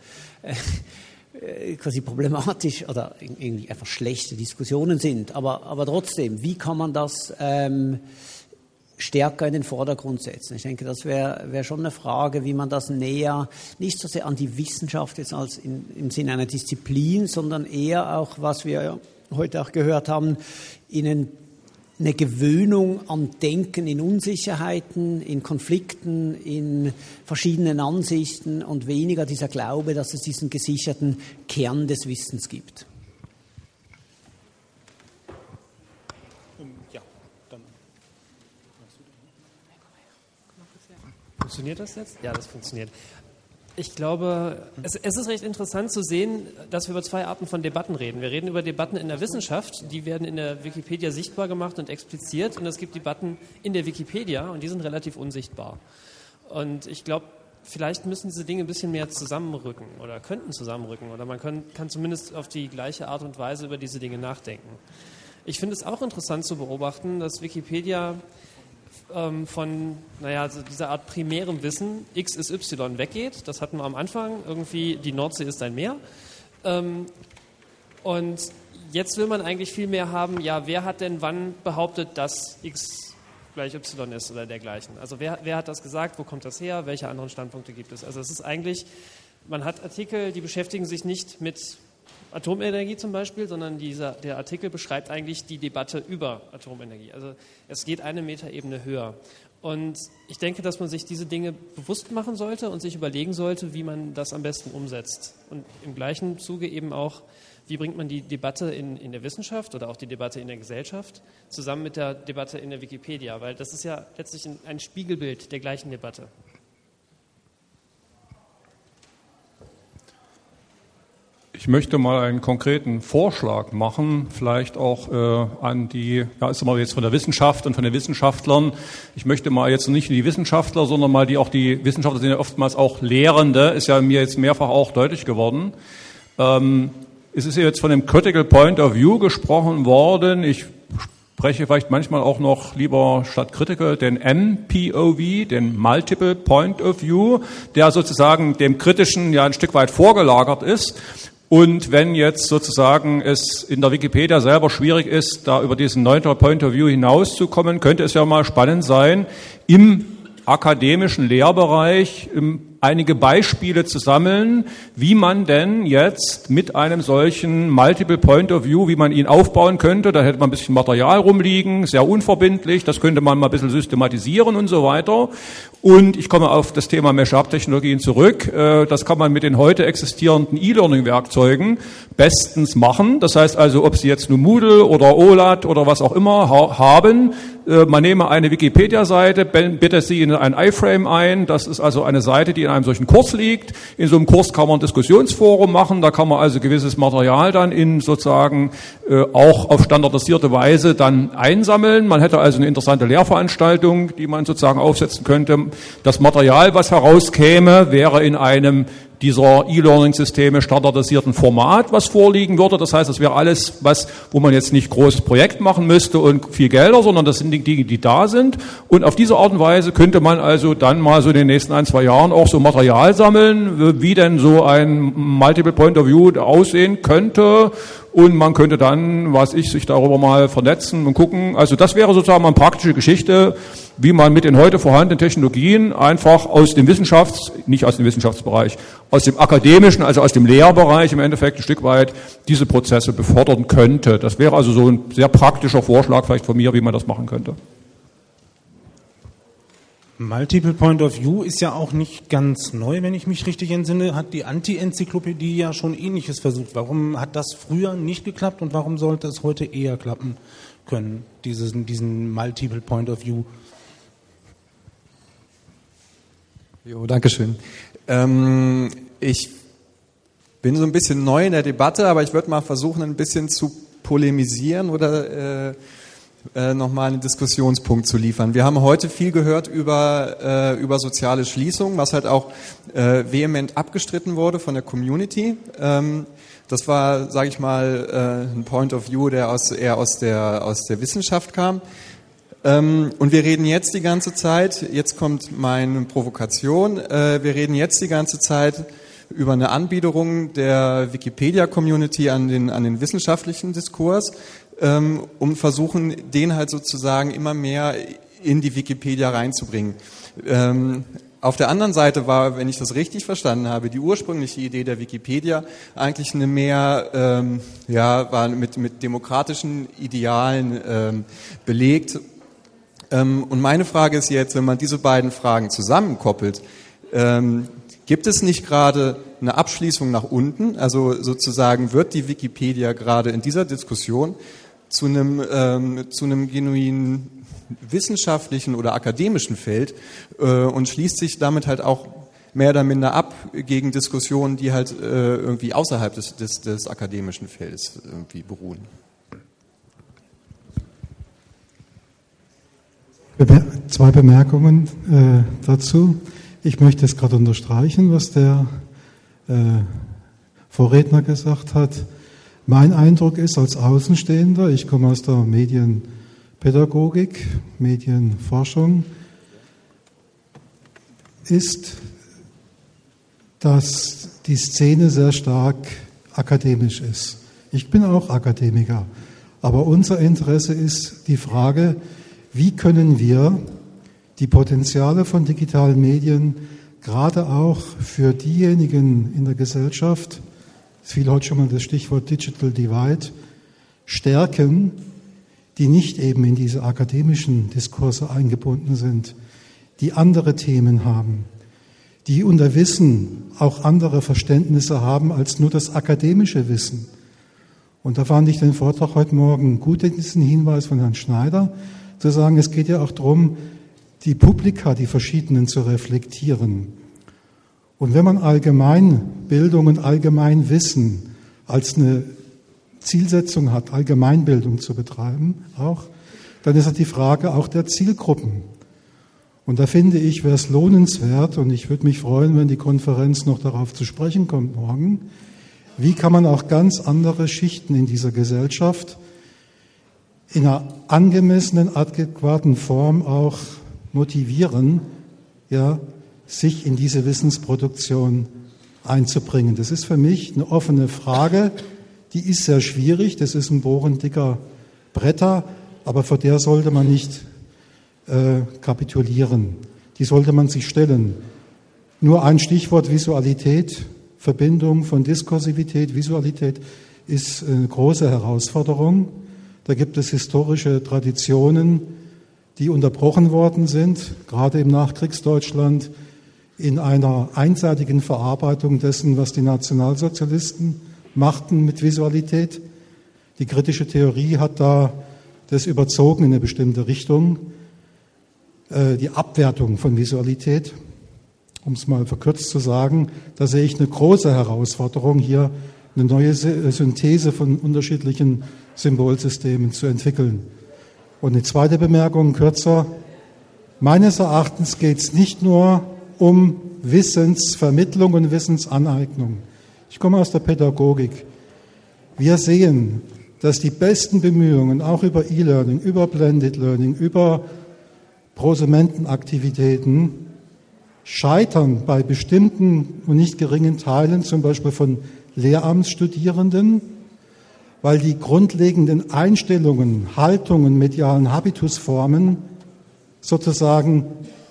quasi problematisch oder irgendwie einfach schlechte Diskussionen sind. Aber trotzdem, wie kann man das stärker in den Vordergrund setzen? Ich denke, das wäre schon eine Frage, wie man das näher, nicht so sehr an die Wissenschaft jetzt als im Sinne einer Disziplin, sondern eher auch, was wir ja heute auch gehört haben, in eine Gewöhnung am Denken in Unsicherheiten, in Konflikten, in verschiedenen Ansichten und weniger dieser Glaube, dass es diesen gesicherten Kern des Wissens gibt. Ja, dann. Funktioniert das jetzt? Ja, das funktioniert. Ich glaube, es ist recht interessant zu sehen, dass wir über zwei Arten von Debatten reden. Wir reden über Debatten in der Wissenschaft, die werden in der Wikipedia sichtbar gemacht und expliziert, und es gibt Debatten in der Wikipedia, und die sind relativ unsichtbar. Und ich glaube, vielleicht müssen diese Dinge ein bisschen mehr zusammenrücken oder könnten zusammenrücken, oder man kann zumindest auf die gleiche Art und Weise über diese Dinge nachdenken. Ich finde es auch interessant zu beobachten, dass Wikipedia von dieser Art primärem Wissen, X ist Y, weggeht. Das hatten wir am Anfang, irgendwie die Nordsee ist ein Meer. Und jetzt will man eigentlich viel mehr haben, ja, wer hat denn wann behauptet, dass X gleich Y ist oder dergleichen. Also wer hat das gesagt, wo kommt das her, welche anderen Standpunkte gibt es. Also es ist eigentlich, man hat Artikel, die beschäftigen sich nicht mit Atomenergie zum Beispiel, sondern der Artikel beschreibt eigentlich die Debatte über Atomenergie. Also es geht eine Metaebene höher. Und ich denke, dass man sich diese Dinge bewusst machen sollte und sich überlegen sollte, wie man das am besten umsetzt. Und im gleichen Zuge eben auch, wie bringt man die Debatte in der Wissenschaft oder auch die Debatte in der Gesellschaft zusammen mit der Debatte in der Wikipedia, weil das ist ja letztlich ein Spiegelbild der gleichen Debatte. Ich möchte mal einen konkreten Vorschlag machen, vielleicht auch an die, ist mal jetzt von der Wissenschaft und von den Wissenschaftlern. Ich möchte mal jetzt nicht die Wissenschaftler, sondern mal die Wissenschaftler sind ja oftmals auch Lehrende, ist ja mir jetzt mehrfach auch deutlich geworden. Es ist ja jetzt von dem Critical Point of View gesprochen worden. Ich spreche vielleicht manchmal auch noch lieber statt Critical den MPOV, den Multiple Point of View, der sozusagen dem Kritischen ja ein Stück weit vorgelagert ist. Und wenn jetzt sozusagen es in der Wikipedia selber schwierig ist, da über diesen Neutral Point of View hinauszukommen, könnte es ja mal spannend sein, im akademischen Lehrbereich einige Beispiele zu sammeln, wie man denn jetzt mit einem solchen Multiple Point of View, wie man ihn aufbauen könnte. Da hätte man ein bisschen Material rumliegen, sehr unverbindlich, das könnte man mal ein bisschen systematisieren und so weiter. Und ich komme auf das Thema Mesh-Up-Technologien zurück. Das kann man mit den heute existierenden E-Learning-Werkzeugen bestens machen. Das heißt also, ob Sie jetzt nur Moodle oder OLAT oder was auch immer haben, man nehme eine Wikipedia-Seite, bitte Sie in ein iFrame ein. Das ist also eine Seite, die in einem solchen Kurs liegt. In so einem Kurs kann man ein Diskussionsforum machen, da kann man also gewisses Material dann in sozusagen auch auf standardisierte Weise dann einsammeln. Man hätte also eine interessante Lehrveranstaltung, die man sozusagen aufsetzen könnte. Das Material, was herauskäme, wäre in einem dieser E-Learning-Systeme standardisierten Format, was vorliegen würde. Das heißt, das wäre alles, wo man jetzt nicht großes Projekt machen müsste und viel Gelder, sondern das sind die Dinge, die da sind. Und auf diese Art und Weise könnte man also dann mal so in den nächsten 1-2 Jahren auch so Material sammeln, wie denn so ein Multiple Point of View aussehen könnte. Und man könnte dann, sich darüber mal vernetzen und gucken. Also das wäre sozusagen mal eine praktische Geschichte, wie man mit den heute vorhandenen Technologien einfach aus dem nicht aus dem Wissenschaftsbereich, aus dem akademischen, also aus dem Lehrbereich im Endeffekt ein Stück weit diese Prozesse befördern könnte. Das wäre also so ein sehr praktischer Vorschlag vielleicht von mir, wie man das machen könnte. Multiple Point of View ist ja auch nicht ganz neu, wenn ich mich richtig entsinne, hat die Anti-Enzyklopädie ja schon Ähnliches versucht. Warum hat das früher nicht geklappt und warum sollte es heute eher klappen können, diesen Multiple Point of View? Jo, dankeschön. Ich bin so ein bisschen neu in der Debatte, aber ich würde mal versuchen, ein bisschen zu polemisieren oder nochmal einen Diskussionspunkt zu liefern. Wir haben heute viel gehört über soziale Schließung, was halt auch vehement abgestritten wurde von der Community. Das war, sage ich mal, ein Point of View, der eher aus der Wissenschaft kam. Und wir reden jetzt die ganze Zeit, jetzt kommt meine Provokation, wir reden jetzt die ganze Zeit über eine Anbiederung der Wikipedia-Community an den wissenschaftlichen Diskurs, um versuchen, den halt sozusagen immer mehr in die Wikipedia reinzubringen. Auf der anderen Seite war, wenn ich das richtig verstanden habe, die ursprüngliche Idee der Wikipedia eigentlich eine mehr, war mit demokratischen Idealen belegt. Und meine Frage ist jetzt, wenn man diese beiden Fragen zusammenkoppelt, gibt es nicht gerade eine Abschließung nach unten? Also sozusagen wird die Wikipedia gerade in dieser Diskussion zu einem genuinen wissenschaftlichen oder akademischen Feld und schließt sich damit halt auch mehr oder minder ab gegen Diskussionen, die halt irgendwie außerhalb des akademischen Feldes irgendwie beruhen. Zwei Bemerkungen dazu. Ich möchte es gerade unterstreichen, was der Vorredner gesagt hat. Mein Eindruck ist als Außenstehender, ich komme aus der Medienpädagogik, Medienforschung, ist, dass die Szene sehr stark akademisch ist. Ich bin auch Akademiker, aber unser Interesse ist die Frage, wie können wir die Potenziale von digitalen Medien gerade auch für diejenigen in der Gesellschaft, es fiel heute schon mal das Stichwort Digital Divide, stärken, die nicht eben in diese akademischen Diskurse eingebunden sind, die andere Themen haben, die unter Wissen auch andere Verständnisse haben als nur das akademische Wissen. Und da fand ich den Vortrag heute Morgen gut, diesen Hinweis von Herrn Schneider, zu sagen, es geht ja auch darum, die Publika, die verschiedenen zu reflektieren. Und wenn man Allgemeinbildung und Allgemeinwissen als eine Zielsetzung hat, Allgemeinbildung zu betreiben, auch, dann ist das die Frage auch der Zielgruppen. Und da finde ich, wäre es lohnenswert, und ich würde mich freuen, wenn die Konferenz noch darauf zu sprechen kommt morgen, wie kann man auch ganz andere Schichten in dieser Gesellschaft in einer angemessenen, adäquaten Form auch motivieren, ja, sich in diese Wissensproduktion einzubringen. Das ist für mich eine offene Frage, die ist sehr schwierig, das ist ein Bohren dicker Bretter, aber vor der sollte man nicht kapitulieren. Die sollte man sich stellen. Nur ein Stichwort Visualität, Verbindung von Diskursivität, Visualität ist eine große Herausforderung. Da gibt es historische Traditionen, die unterbrochen worden sind, gerade im Nachkriegsdeutschland, in einer einseitigen Verarbeitung dessen, was die Nationalsozialisten machten mit Visualität. Die kritische Theorie hat da das überzogen in eine bestimmte Richtung, die Abwertung von Visualität. um es mal verkürzt zu sagen, da sehe ich eine große Herausforderung, hier eine neue Synthese von unterschiedlichen Symbolsystemen zu entwickeln. Und eine zweite Bemerkung, kürzer. Meines Erachtens geht es nicht nur um Wissensvermittlung und Wissensaneignung. Ich komme aus der Pädagogik. Wir sehen, dass die besten Bemühungen auch über E-Learning, über Blended Learning, über Prosumentenaktivitäten scheitern bei bestimmten und nicht geringen Teilen, zum Beispiel von Lehramtsstudierenden, weil die grundlegenden Einstellungen, Haltungen, medialen Habitusformen sozusagen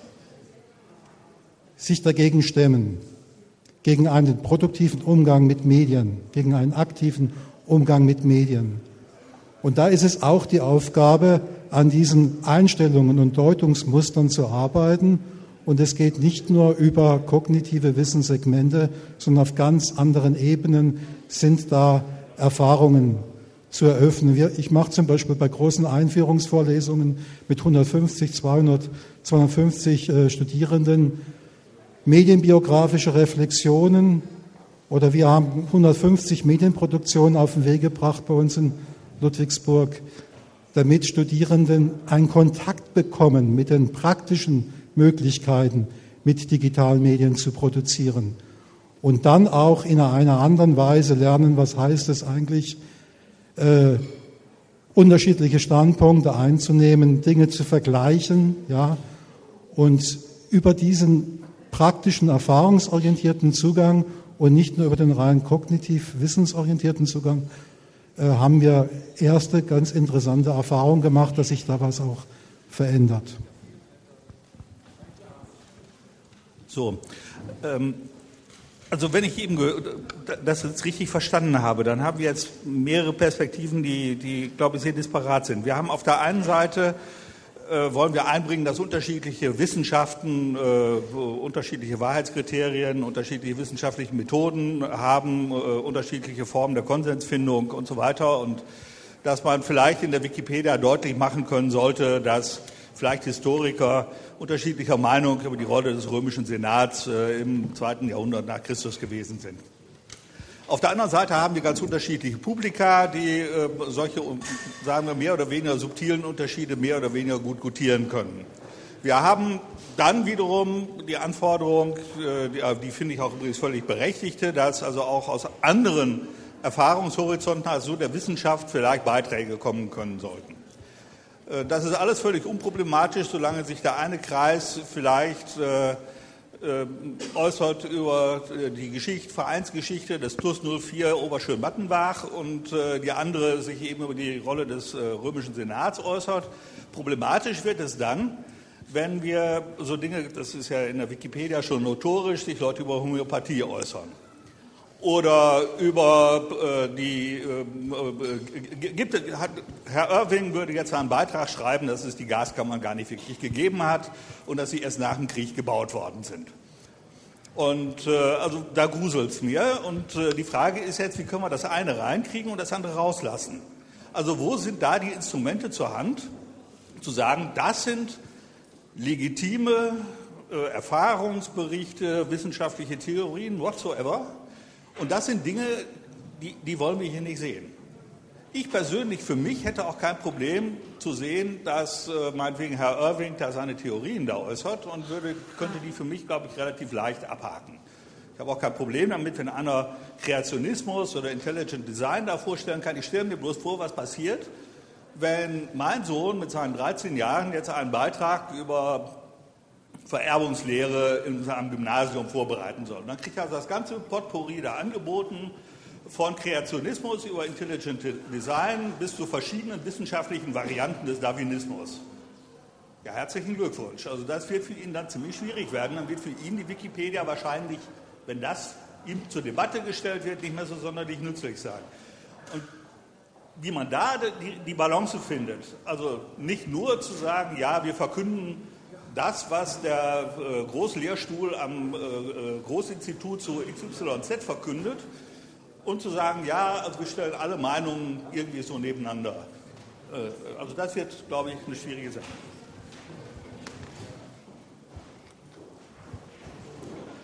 sich dagegen stemmen, gegen einen produktiven Umgang mit Medien, gegen einen aktiven Umgang mit Medien. Und da ist es auch die Aufgabe, an diesen Einstellungen und Deutungsmustern zu arbeiten. Und es geht nicht nur über kognitive Wissenssegmente, sondern auf ganz anderen Ebenen sind da Erfahrungen zu eröffnen. Ich mache zum Beispiel bei großen Einführungsvorlesungen mit 150, 200, 250 Studierenden medienbiografische Reflexionen, oder wir haben 150 Medienproduktionen auf den Weg gebracht bei uns in Ludwigsburg, damit Studierenden einen Kontakt bekommen mit den praktischen Möglichkeiten, mit digitalen Medien zu produzieren. Und dann auch in einer anderen Weise lernen, was heißt es eigentlich, unterschiedliche Standpunkte einzunehmen, Dinge zu vergleichen, ja, und über diesen praktischen, erfahrungsorientierten Zugang und nicht nur über den rein kognitiv wissensorientierten Zugang haben wir erste ganz interessante Erfahrungen gemacht, dass sich da was auch verändert. So, also wenn ich eben das jetzt richtig verstanden habe, dann haben wir jetzt mehrere Perspektiven, die glaube ich, sehr disparat sind. Wir haben auf der einen Seite wollen wir einbringen, dass unterschiedliche Wissenschaften unterschiedliche Wahrheitskriterien, unterschiedliche wissenschaftliche Methoden haben, unterschiedliche Formen der Konsensfindung und so weiter. Und dass man vielleicht in der Wikipedia deutlich machen können sollte, dass vielleicht Historiker unterschiedlicher Meinung über die Rolle des römischen Senats im 2. Jahrhundert nach Christus gewesen sind. Auf der anderen Seite haben wir ganz unterschiedliche Publika, die solche, sagen wir, mehr oder weniger subtilen Unterschiede mehr oder weniger gut gutieren können. Wir haben dann wiederum die Anforderung, die finde ich auch übrigens völlig berechtigte, dass also auch aus anderen Erfahrungshorizonten als so der Wissenschaft vielleicht Beiträge kommen können sollten. Das ist alles völlig unproblematisch, solange sich der eine Kreis vielleicht äußert über die Vereinsgeschichte des TuS 04 Oberschön-Mattenbach und die andere sich eben über die Rolle des römischen Senats äußert. Problematisch wird es dann, wenn wir so Dinge, das ist ja in der Wikipedia schon notorisch, sich Leute über Homöopathie äußern. Oder über Herr Irving würde jetzt einen Beitrag schreiben, dass es die Gaskammern gar nicht wirklich gegeben hat und dass sie erst nach dem Krieg gebaut worden sind. Und also da gruselt es mir. Und die Frage ist jetzt, wie können wir das eine reinkriegen und das andere rauslassen? Also wo sind da die Instrumente zur Hand, zu sagen, das sind legitime Erfahrungsberichte, wissenschaftliche Theorien, whatsoever. Und das sind Dinge, die wollen wir hier nicht sehen. Ich persönlich für mich hätte auch kein Problem zu sehen, dass meinetwegen Herr Irving da seine Theorien da äußert und könnte die für mich, glaube ich, relativ leicht abhaken. Ich habe auch kein Problem damit, wenn einer Kreationismus oder Intelligent Design da vorstellen kann. Ich stelle mir bloß vor, was passiert, wenn mein Sohn mit seinen 13 Jahren jetzt einen Beitrag über Vererbungslehre in seinem Gymnasium vorbereiten soll. Dann kriegt er also das ganze Potpourri da angeboten, von Kreationismus über Intelligent Design bis zu verschiedenen wissenschaftlichen Varianten des Darwinismus. Ja, herzlichen Glückwunsch. Also das wird für ihn dann ziemlich schwierig werden. Dann wird für ihn die Wikipedia wahrscheinlich, wenn das ihm zur Debatte gestellt wird, nicht mehr so sonderlich nützlich sein. Und wie man da die Balance findet, also nicht nur zu sagen, ja, wir verkünden das, was der Großlehrstuhl am Großinstitut zu XYZ verkündet, und zu sagen, ja, also wir stellen alle Meinungen irgendwie so nebeneinander. Also das wird, glaube ich, eine schwierige Sache.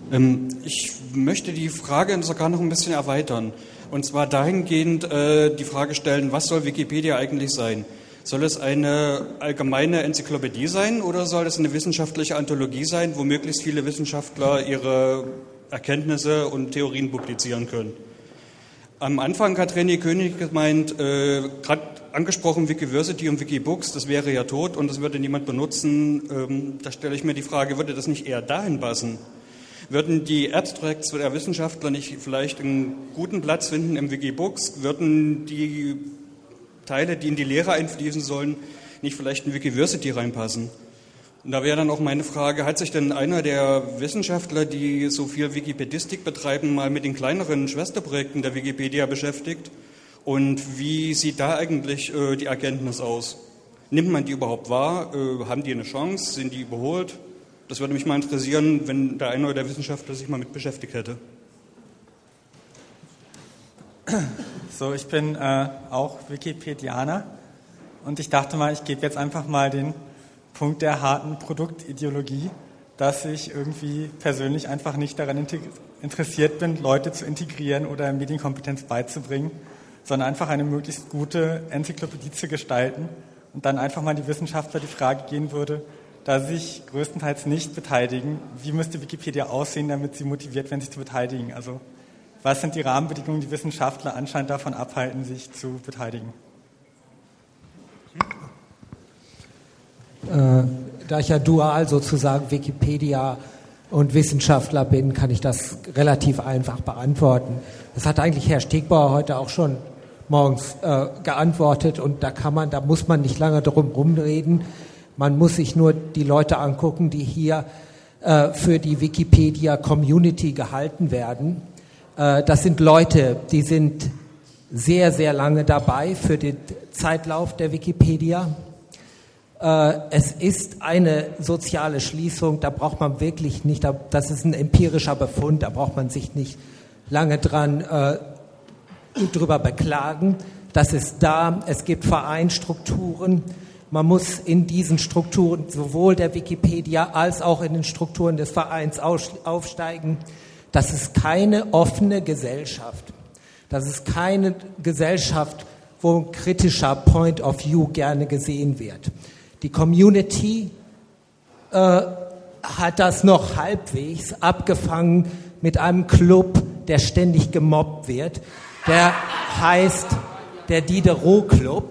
Ich möchte die Frage sogar noch ein bisschen erweitern. Und zwar dahingehend die Frage stellen, was soll Wikipedia eigentlich sein? Soll es eine allgemeine Enzyklopädie sein oder soll es eine wissenschaftliche Anthologie sein, wo möglichst viele Wissenschaftler ihre Erkenntnisse und Theorien publizieren können? Am Anfang hat René König gemeint, gerade angesprochen Wikiversity und Wikibooks, das wäre ja tot und das würde niemand benutzen. Da stelle ich mir die Frage, würde das nicht eher dahin passen? Würden die Abstracts der Wissenschaftler nicht vielleicht einen guten Platz finden im Wikibooks? Würden die Teile, die in die Lehre einfließen sollen, nicht vielleicht in Wikiversity reinpassen? Und da wäre dann auch meine Frage, hat sich denn einer der Wissenschaftler, die so viel Wikipedistik betreiben, mal mit den kleineren Schwesterprojekten der Wikipedia beschäftigt? Und wie sieht da eigentlich die Erkenntnis aus? Nimmt man die überhaupt wahr? Haben die eine Chance? Sind die überholt? Das würde mich mal interessieren, wenn der eine oder der Wissenschaftler sich mal mit beschäftigt hätte. So, ich bin auch Wikipedianer und ich dachte mal, ich gebe jetzt einfach mal den Punkt der harten Produktideologie, dass ich irgendwie persönlich einfach nicht daran interessiert bin, Leute zu integrieren oder Medienkompetenz beizubringen, sondern einfach eine möglichst gute Enzyklopädie zu gestalten und dann einfach mal die Wissenschaftler die Frage gehen würde, da sie sich größtenteils nicht beteiligen, wie müsste Wikipedia aussehen, damit sie motiviert werden, sich zu beteiligen? Also was sind die Rahmenbedingungen, die Wissenschaftler anscheinend davon abhalten, sich zu beteiligen? Da ich ja dual sozusagen Wikipedia und Wissenschaftler bin, kann ich das relativ einfach beantworten. Das hat eigentlich Herr Stegbauer heute auch schon morgens geantwortet und da muss man nicht lange drum rumreden. Man muss sich nur die Leute angucken, die hier für die Wikipedia-Community gehalten werden. Das sind Leute, die sind sehr, sehr lange dabei für den Zeitlauf der Wikipedia. Es ist eine soziale Schließung, da braucht man wirklich nicht, das ist ein empirischer Befund, da braucht man sich nicht lange drüber beklagen. Das ist da, es gibt Vereinsstrukturen. Man muss in diesen Strukturen sowohl der Wikipedia als auch in den Strukturen des Vereins aufsteigen. Das ist keine offene Gesellschaft. Das ist keine Gesellschaft, wo ein kritischer Point of View gerne gesehen wird. Die Community hat das noch halbwegs abgefangen mit einem Club, der ständig gemobbt wird. Der heißt der Diderot-Club.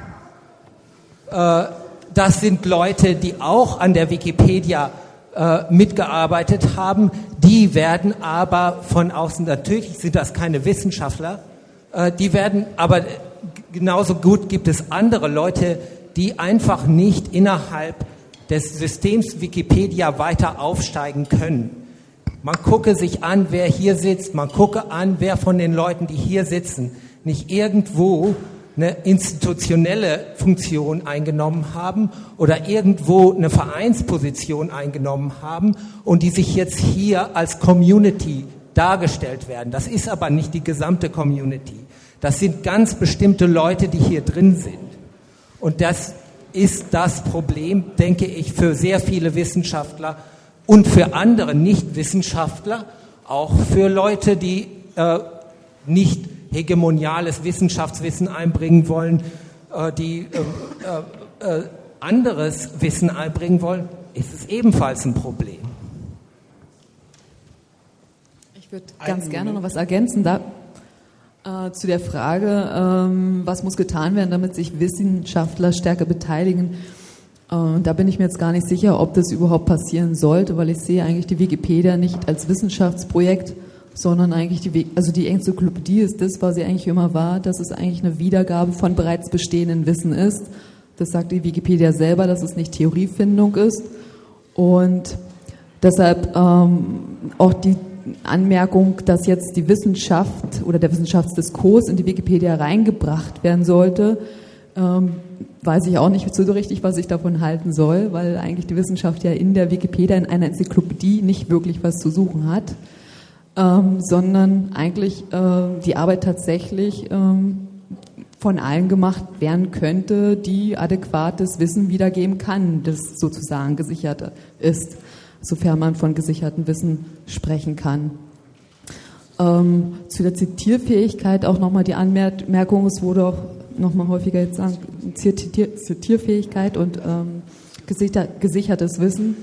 Das sind Leute, die auch an der Wikipedia mitgearbeitet haben. Die werden aber von außen, natürlich sind das keine Wissenschaftler, die werden, aber genauso gut gibt es andere Leute, die einfach nicht innerhalb des Systems Wikipedia weiter aufsteigen können. Man gucke sich an, wer hier sitzt, man gucke an, wer von den Leuten, die hier sitzen, nicht irgendwo eine institutionelle Funktion eingenommen haben oder irgendwo eine Vereinsposition eingenommen haben und die sich jetzt hier als Community dargestellt werden. Das ist aber nicht die gesamte Community. Das sind ganz bestimmte Leute, die hier drin sind. Und das ist das Problem, denke ich, für sehr viele Wissenschaftler und für andere Nicht-Wissenschaftler, auch für Leute, die nicht hegemoniales Wissenschaftswissen einbringen wollen, die anderes Wissen einbringen wollen, ist es ebenfalls ein Problem. Ich würde ganz gerne noch was ergänzen zu der Frage, was muss getan werden, damit sich Wissenschaftler stärker beteiligen. Da bin ich mir jetzt gar nicht sicher, ob das überhaupt passieren sollte, weil ich sehe eigentlich die Wikipedia nicht als Wissenschaftsprojekt, sondern eigentlich die Enzyklopädie ist das, was sie eigentlich immer war, dass es eigentlich eine Wiedergabe von bereits bestehendem Wissen ist. Das sagt die Wikipedia selber, dass es nicht Theoriefindung ist. Und deshalb auch die Anmerkung, dass jetzt die Wissenschaft oder der Wissenschaftsdiskurs in die Wikipedia reingebracht werden sollte, weiß ich auch nicht so richtig, was ich davon halten soll, weil eigentlich die Wissenschaft ja in der Wikipedia, in einer Enzyklopädie nicht wirklich was zu suchen hat. Sondern eigentlich die Arbeit tatsächlich von allen gemacht werden könnte, die adäquates Wissen wiedergeben kann, das sozusagen gesichert ist, sofern man von gesichertem Wissen sprechen kann. Zu der Zitierfähigkeit auch nochmal die Anmerkung, es wurde auch nochmal häufiger jetzt sagen, Zitierfähigkeit und gesichertes Wissen,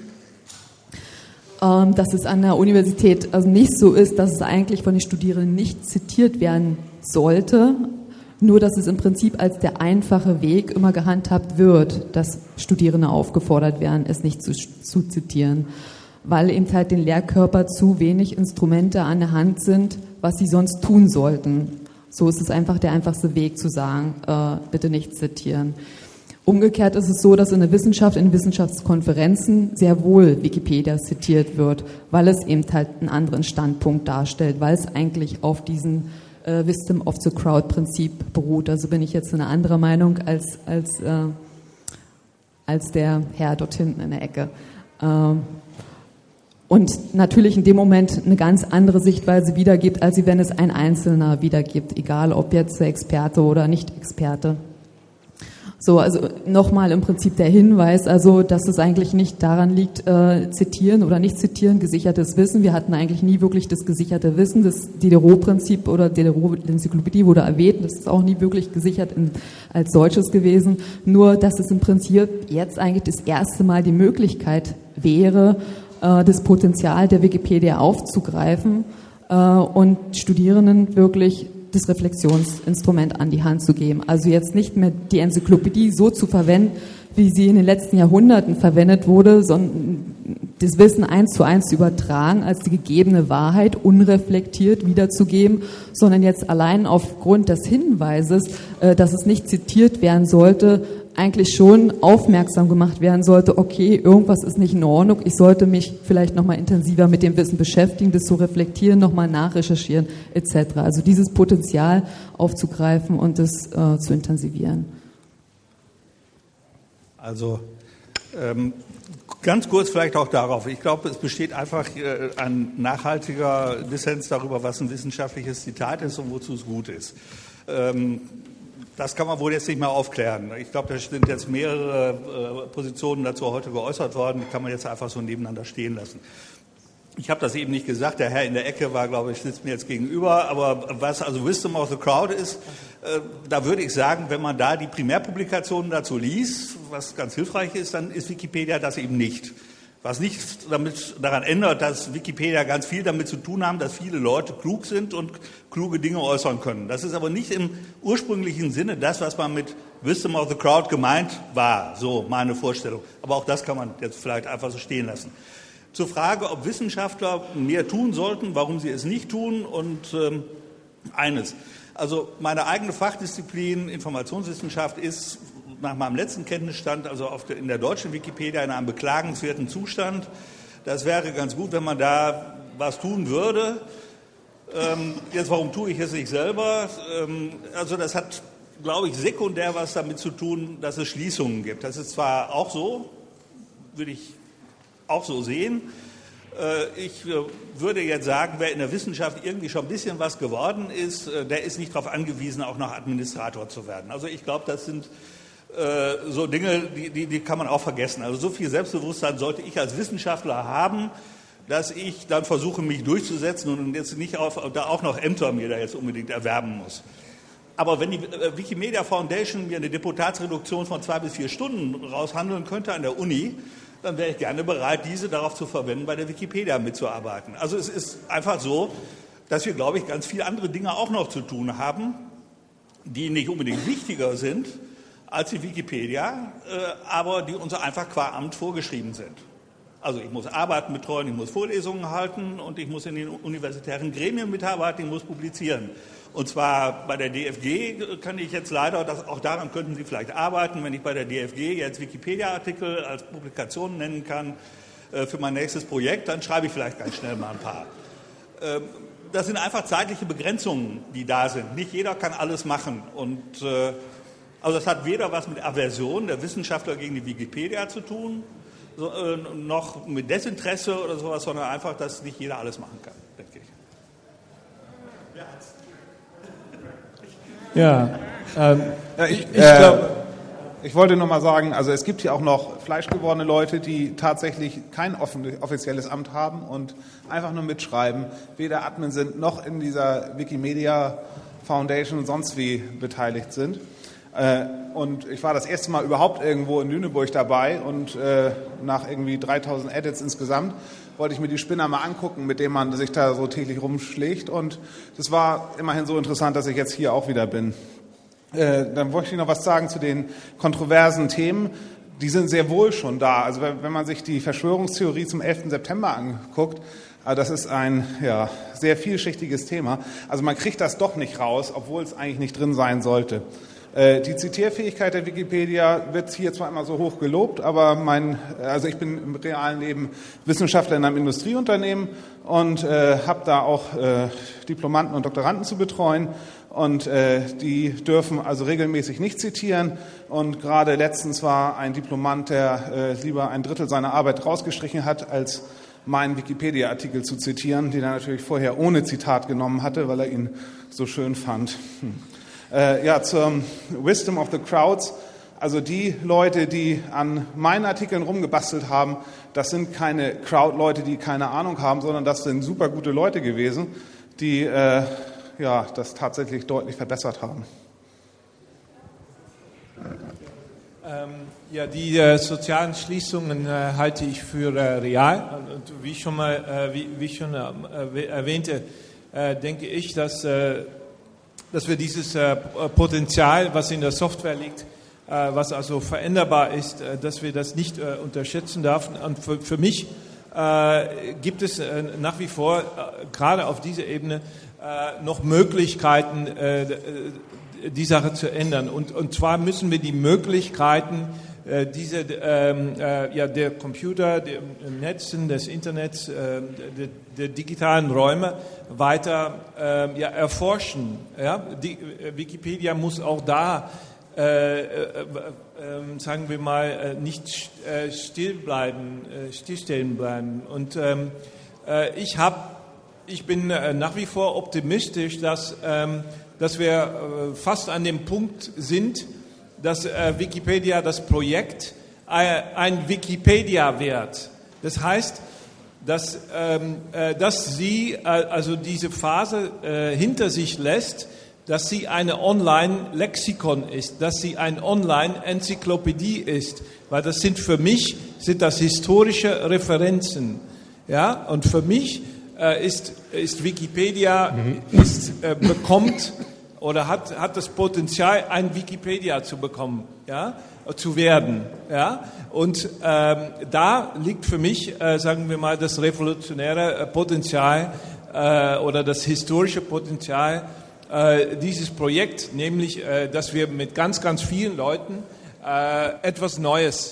dass es an der Universität also nicht so ist, dass es eigentlich von den Studierenden nicht zitiert werden sollte, nur dass es im Prinzip als der einfache Weg immer gehandhabt wird, dass Studierende aufgefordert werden, es nicht zu zitieren, weil eben halt den Lehrkörper zu wenig Instrumente an der Hand sind, was sie sonst tun sollten. So ist es einfach der einfachste Weg zu sagen, bitte nicht zitieren. Umgekehrt ist es so, dass in der Wissenschaft, in Wissenschaftskonferenzen sehr wohl Wikipedia zitiert wird, weil es eben halt einen anderen Standpunkt darstellt, weil es eigentlich auf diesen Wisdom of the Crowd Prinzip beruht. Also bin ich jetzt eine andere Meinung als der Herr dort hinten in der Ecke. Und natürlich in dem Moment eine ganz andere Sichtweise wiedergibt, als wenn es ein Einzelner wiedergibt, egal ob jetzt Experte oder nicht Experte. So, also nochmal im Prinzip der Hinweis, also dass es eigentlich nicht daran liegt, zitieren oder nicht zitieren, gesichertes Wissen. Wir hatten eigentlich nie wirklich das gesicherte Wissen. Das Diderot-Prinzip oder Diderot-Enzyklopädie wurde erwähnt. Das ist auch nie wirklich gesichert als solches gewesen. Nur, dass es im Prinzip jetzt eigentlich das erste Mal die Möglichkeit wäre, das Potenzial der Wikipedia aufzugreifen und Studierenden wirklich das Reflexionsinstrument an die Hand zu geben. Also jetzt nicht mehr die Enzyklopädie so zu verwenden, wie sie in den letzten Jahrhunderten verwendet wurde, sondern das Wissen 1:1 zu übertragen, als die gegebene Wahrheit unreflektiert wiederzugeben, sondern jetzt allein aufgrund des Hinweises, dass es nicht zitiert werden sollte, eigentlich schon aufmerksam gemacht werden sollte, okay, irgendwas ist nicht in Ordnung, ich sollte mich vielleicht nochmal intensiver mit dem Wissen beschäftigen, das zu reflektieren, nochmal nachrecherchieren etc. Also dieses Potenzial aufzugreifen und das zu intensivieren. Also ganz kurz vielleicht auch darauf. Ich glaube, es besteht einfach ein nachhaltiger Dissens darüber, was ein wissenschaftliches Zitat ist und wozu es gut ist. Das kann man wohl jetzt nicht mehr aufklären. Ich glaube, da sind jetzt mehrere Positionen dazu heute geäußert worden, die kann man jetzt einfach so nebeneinander stehen lassen. Ich habe das eben nicht gesagt, der Herr in der Ecke war, glaube ich, sitzt mir jetzt gegenüber, aber was also Wisdom of the Crowd ist, da würde ich sagen, wenn man da die Primärpublikationen dazu liest, was ganz hilfreich ist, dann ist Wikipedia das eben nicht. Was nicht daran ändert, dass Wikipedia ganz viel damit zu tun haben, dass viele Leute klug sind und kluge Dinge äußern können. Das ist aber nicht im ursprünglichen Sinne das, was man mit Wisdom of the Crowd gemeint war, so meine Vorstellung. Aber auch das kann man jetzt vielleicht einfach so stehen lassen. Zur Frage, ob Wissenschaftler mehr tun sollten, warum sie es nicht tun und eines. Also meine eigene Fachdisziplin Informationswissenschaft ist nach meinem letzten Kenntnisstand, also in der deutschen Wikipedia, in einem beklagenswerten Zustand. Das wäre ganz gut, wenn man da was tun würde. Jetzt, warum tue ich es nicht selber? Also das hat, glaube ich, sekundär was damit zu tun, dass es Schließungen gibt. Das ist zwar auch so, würde ich auch so sehen. Ich würde jetzt sagen, wer in der Wissenschaft irgendwie schon ein bisschen was geworden ist, der ist nicht darauf angewiesen, auch noch Administrator zu werden. Also ich glaube, das sind so Dinge, die kann man auch vergessen. Also so viel Selbstbewusstsein sollte ich als Wissenschaftler haben, dass ich dann versuche, mich durchzusetzen und jetzt nicht da auch noch Ämter mir da jetzt unbedingt erwerben muss. Aber wenn die Wikimedia Foundation mir eine Deputatsreduktion von 2 bis 4 Stunden raushandeln könnte an der Uni, dann wäre ich gerne bereit, diese darauf zu verwenden, bei der Wikipedia mitzuarbeiten. Also es ist einfach so, dass wir, glaube ich, ganz viele andere Dinge auch noch zu tun haben, die nicht unbedingt wichtiger sind als die Wikipedia, aber die uns einfach qua Amt vorgeschrieben sind. Also ich muss Arbeiten betreuen, ich muss Vorlesungen halten und ich muss in den universitären Gremien mitarbeiten, ich muss publizieren. Und zwar bei der DFG kann ich jetzt leider, auch daran könnten Sie vielleicht arbeiten, wenn ich bei der DFG jetzt Wikipedia-Artikel als Publikation nennen kann für mein nächstes Projekt, dann schreibe ich vielleicht ganz schnell mal ein paar. Das sind einfach zeitliche Begrenzungen, die da sind. Nicht jeder kann alles machen. Und also das hat weder was mit Aversion der Wissenschaftler gegen die Wikipedia zu tun, noch mit Desinteresse oder sowas, sondern einfach, dass nicht jeder alles machen kann, denke ich. Ja, ich glaube, Ich wollte nur mal sagen, also es gibt hier auch noch fleischgewordene Leute, die tatsächlich kein offizielles Amt haben und einfach nur mitschreiben, weder Admin sind noch in dieser Wikimedia Foundation und sonst wie beteiligt sind. Und ich war das erste Mal überhaupt irgendwo in Lüneburg dabei und nach irgendwie 3000 Edits insgesamt wollte ich mir die Spinner mal angucken, mit denen man sich da so täglich rumschlägt. Und das war immerhin so interessant, dass ich jetzt hier auch wieder bin. Dann wollte ich noch was sagen zu den kontroversen Themen. Die sind sehr wohl schon da. Also wenn man sich die Verschwörungstheorie zum 11. September anguckt, das ist ein sehr vielschichtiges Thema. Also man kriegt das doch nicht raus, obwohl es eigentlich nicht drin sein sollte. Die Zitierfähigkeit der Wikipedia wird hier zwar immer so hoch gelobt, aber ich bin im realen Leben Wissenschaftler in einem Industrieunternehmen und habe da auch Diplomanden und Doktoranden zu betreuen. Und die dürfen also regelmäßig nicht zitieren. Und gerade letztens war ein Diplomant, der lieber ein Drittel seiner Arbeit rausgestrichen hat, als meinen Wikipedia-Artikel zu zitieren, den er natürlich vorher ohne Zitat genommen hatte, weil er ihn so schön fand. Zum Wisdom of the Crowds. Also die Leute, die an meinen Artikeln rumgebastelt haben, das sind keine Crowd-Leute, die keine Ahnung haben, sondern das sind super gute Leute gewesen, die das tatsächlich deutlich verbessert haben. Die sozialen Schließungen halte ich für real. Und wie ich schon erwähnte, denke ich, dass wir dieses Potenzial, was in der Software liegt, was also veränderbar ist, dass wir das nicht unterschätzen dürfen. Und für mich gibt es nach wie vor, gerade auf dieser Ebene, noch Möglichkeiten, die Sache zu ändern. Und zwar müssen wir die Möglichkeiten der Computer, der Netzen, des Internets, der digitalen Räume weiter erforschen. Ja? Die Wikipedia muss auch da, sagen wir mal, nicht stillstehen bleiben. Und ich bin nach wie vor optimistisch, dass wir fast an dem Punkt sind, dass Wikipedia, das Projekt, ein Wikipedia wird. Das heißt, dass sie also diese Phase hinter sich lässt, dass sie eine Online-Lexikon ist, dass sie eine Online-Enzyklopädie ist, weil das für mich sind das historische Referenzen. Ja? Und für mich ist Wikipedia bekommt oder hat das Potenzial, ein Wikipedia zu bekommen, zu werden. Ja? Und da liegt für mich, sagen wir mal, das revolutionäre Potenzial oder das historische Potenzial dieses Projekt, nämlich, dass wir mit ganz, ganz vielen Leuten etwas Neues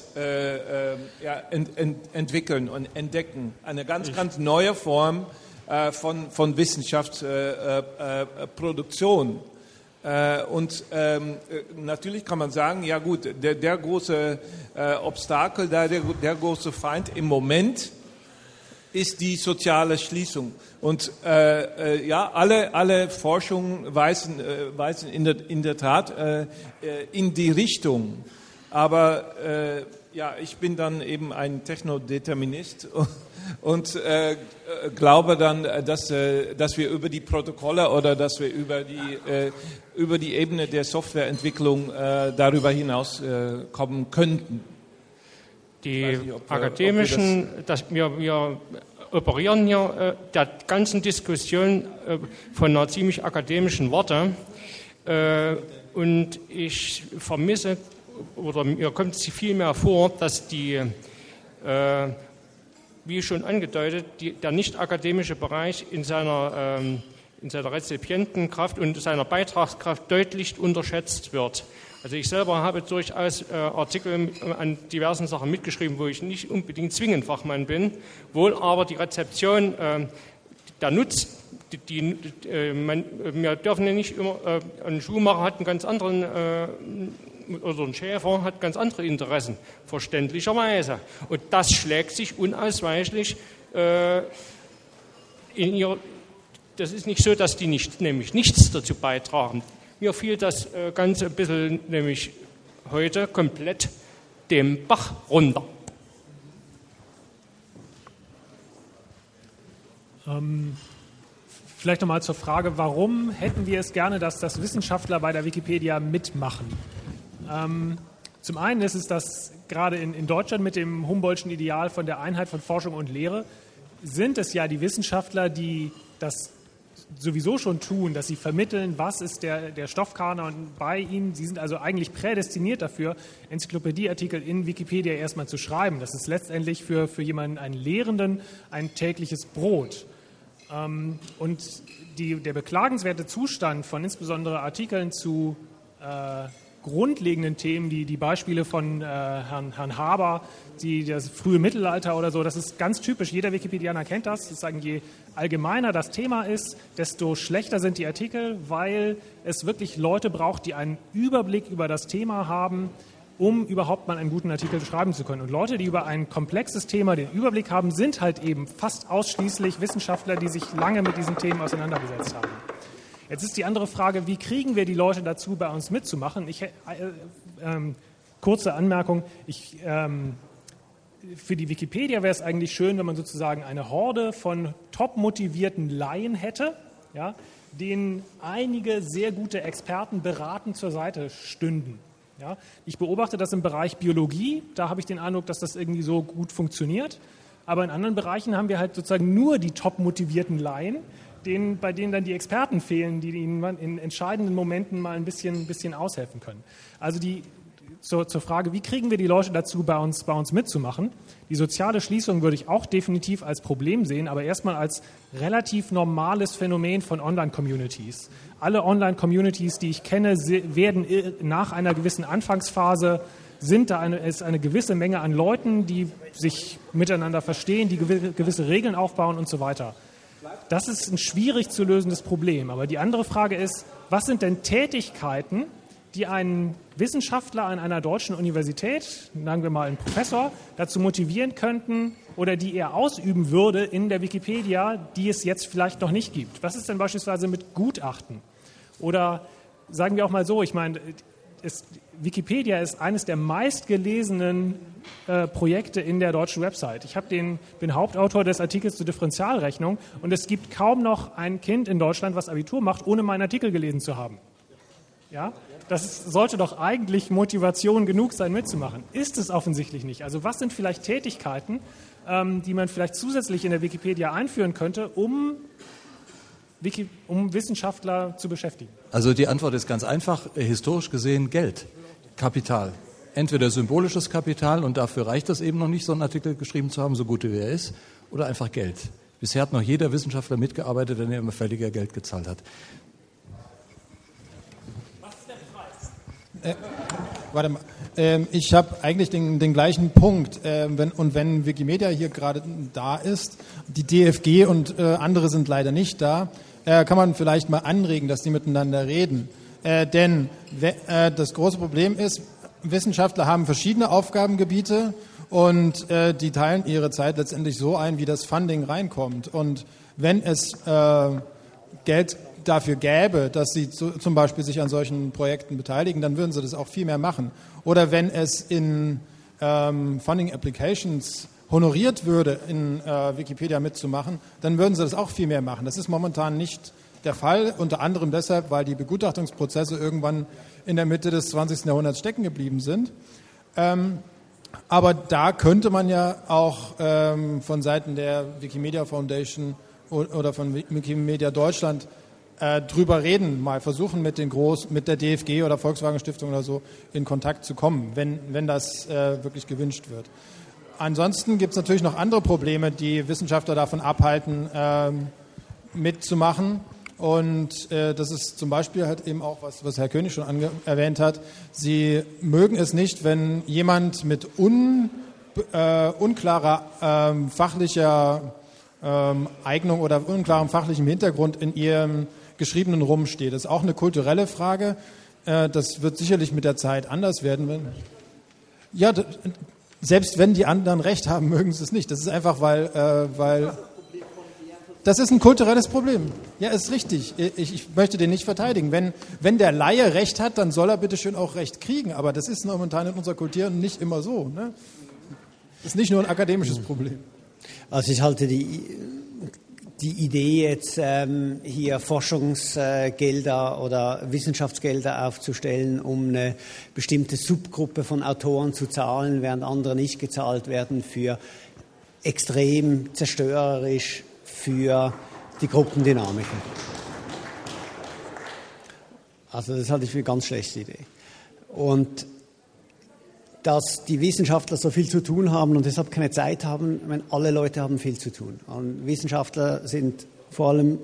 entwickeln und entdecken. Eine ganz, ganz neue Form von Wissenschaftsproduktion. Und natürlich kann man sagen, ja gut, der große Obstakel, der große Feind im Moment ist die soziale Schließung. Und alle Forschungen weisen in der Tat in die Richtung. Aber ich bin dann eben ein Technodeterminist und glaube dann, dass wir über die Protokolle oder dass wir über die Ebene der Softwareentwicklung darüber hinaus kommen könnten. Wir operieren hier der ganzen Diskussion von einer ziemlich akademischen Warte und ich vermisse, oder mir kommt es viel mehr vor, dass wie schon angedeutet, der nicht-akademische Bereich in seiner Rezipientenkraft und seiner Beitragskraft deutlich unterschätzt wird. Also ich selber habe durchaus Artikel an diversen Sachen mitgeschrieben, wo ich nicht unbedingt zwingend Fachmann bin, wohl aber die Rezeption, der Nutz, wir dürfen ja nicht immer, ein Schuhmacher hat einen ganz anderen, oder ein Schäfer hat ganz andere Interessen, verständlicherweise. Und das schlägt sich unausweichlich das ist nicht so, dass die nämlich nichts dazu beitragen. Mir fiel das Ganze ein bisschen nämlich heute komplett den Bach runter. Vielleicht nochmal zur Frage, warum hätten wir es gerne, dass das Wissenschaftler bei der Wikipedia mitmachen? Zum einen ist es, dass gerade in Deutschland mit dem Humboldtschen Ideal von der Einheit von Forschung und Lehre sind es ja die Wissenschaftler, die das sowieso schon tun, dass sie vermitteln, was ist der Stoffkanon bei ihnen. Sie sind also eigentlich prädestiniert dafür, Enzyklopädieartikel in Wikipedia erstmal zu schreiben. Das ist letztendlich für jemanden, einen Lehrenden, ein tägliches Brot. Und der beklagenswerte Zustand von insbesondere Artikeln zu grundlegenden Themen, die Beispiele von Herrn Haber, das frühe Mittelalter oder so, das ist ganz typisch. Jeder Wikipedianer kennt das. Sozusagen, je allgemeiner das Thema ist, desto schlechter sind die Artikel, weil es wirklich Leute braucht, die einen Überblick über das Thema haben, um überhaupt mal einen guten Artikel schreiben zu können. Und Leute, die über ein komplexes Thema den Überblick haben, sind halt eben fast ausschließlich Wissenschaftler, die sich lange mit diesen Themen auseinandergesetzt haben. Jetzt ist die andere Frage, wie kriegen wir die Leute dazu, bei uns mitzumachen? Kurze Anmerkung, für die Wikipedia wäre es eigentlich schön, wenn man sozusagen eine Horde von top motivierten Laien hätte, ja, denen einige sehr gute Experten beratend zur Seite stünden. Ja, ich beobachte das im Bereich Biologie, da habe ich den Eindruck, dass das irgendwie so gut funktioniert. Aber in anderen Bereichen haben wir halt sozusagen nur die top motivierten Laien, bei denen dann die Experten fehlen, die ihnen in entscheidenden Momenten mal ein bisschen aushelfen können. Also zur Frage, wie kriegen wir die Leute dazu, bei uns mitzumachen? Die soziale Schließung würde ich auch definitiv als Problem sehen, aber erstmal als relativ normales Phänomen von Online-Communities. Alle Online-Communities, die ich kenne, werden nach einer gewissen Anfangsphase, ist eine gewisse Menge an Leuten, die sich miteinander verstehen, die gewisse Regeln aufbauen und so weiter. Das ist ein schwierig zu lösendes Problem. Aber die andere Frage ist, was sind denn Tätigkeiten, die einen Wissenschaftler an einer deutschen Universität, sagen wir mal einen Professor, dazu motivieren könnten oder die er ausüben würde in der Wikipedia, die es jetzt vielleicht noch nicht gibt. Was ist denn beispielsweise mit Gutachten? Oder sagen wir auch mal so, ich meine, Wikipedia ist eines der meistgelesenen Projekte in der deutschen Website. Ich bin Hauptautor des Artikels zur Differentialrechnung und es gibt kaum noch ein Kind in Deutschland, was Abitur macht, ohne meinen Artikel gelesen zu haben. Ja? Das sollte doch eigentlich Motivation genug sein, mitzumachen. Ist es offensichtlich nicht. Also was sind vielleicht Tätigkeiten, die man vielleicht zusätzlich in der Wikipedia einführen könnte, um Wissenschaftler zu beschäftigen? Also die Antwort ist ganz einfach, historisch gesehen Geld, Kapital. Entweder symbolisches Kapital, und dafür reicht es eben noch nicht, so einen Artikel geschrieben zu haben, so gut wie er ist, oder einfach Geld. Bisher hat noch jeder Wissenschaftler mitgearbeitet, der immer völliger Geld gezahlt hat. Was ist der Preis? Warte mal. Ich habe eigentlich den gleichen Punkt. Wenn Wikimedia hier gerade da ist, die DFG und andere sind leider nicht da, kann man vielleicht mal anregen, dass die miteinander reden. Denn das große Problem ist, Wissenschaftler haben verschiedene Aufgabengebiete und die teilen ihre Zeit letztendlich so ein, wie das Funding reinkommt. Und wenn es Geld dafür gäbe, dass sie zum Beispiel sich an solchen Projekten beteiligen, dann würden sie das auch viel mehr machen. Oder wenn es in Funding Applications honoriert würde, in Wikipedia mitzumachen, dann würden sie das auch viel mehr machen. Das ist momentan nicht der Fall, unter anderem deshalb, weil die Begutachtungsprozesse irgendwann in der Mitte des 20. Jahrhunderts stecken geblieben sind. Aber da könnte man ja auch von Seiten der Wikimedia Foundation oder von Wikimedia Deutschland drüber reden, mal versuchen mit der DFG oder Volkswagen Stiftung oder so in Kontakt zu kommen, wenn das wirklich gewünscht wird. Ansonsten gibt es natürlich noch andere Probleme, die Wissenschaftler davon abhalten, mitzumachen. Und das ist zum Beispiel halt eben auch was Herr König schon erwähnt hat. Sie mögen es nicht, wenn jemand mit unklarer fachlicher Eignung oder unklarem fachlichem Hintergrund in ihrem Geschriebenen rumsteht. Das ist auch eine kulturelle Frage. Das wird sicherlich mit der Zeit anders werden. Ja, selbst wenn die anderen recht haben, mögen sie es nicht. Das ist einfach, weil Das ist ein kulturelles Problem. Ja, ist richtig. Ich möchte den nicht verteidigen. Wenn der Laie Recht hat, dann soll er bitte schön auch Recht kriegen. Aber das ist momentan in unserer Kultur nicht immer so. Ne? Das ist nicht nur ein akademisches Problem. Also ich halte die Idee jetzt hier Forschungsgelder oder Wissenschaftsgelder aufzustellen, um eine bestimmte Subgruppe von Autoren zu zahlen, während andere nicht gezahlt werden, für extrem zerstörerisch für die Gruppendynamiken. Also das halte ich für eine ganz schlechte Idee. Und dass die Wissenschaftler so viel zu tun haben und deshalb keine Zeit haben, ich meine, alle Leute haben viel zu tun. Und Wissenschaftler sind vor allem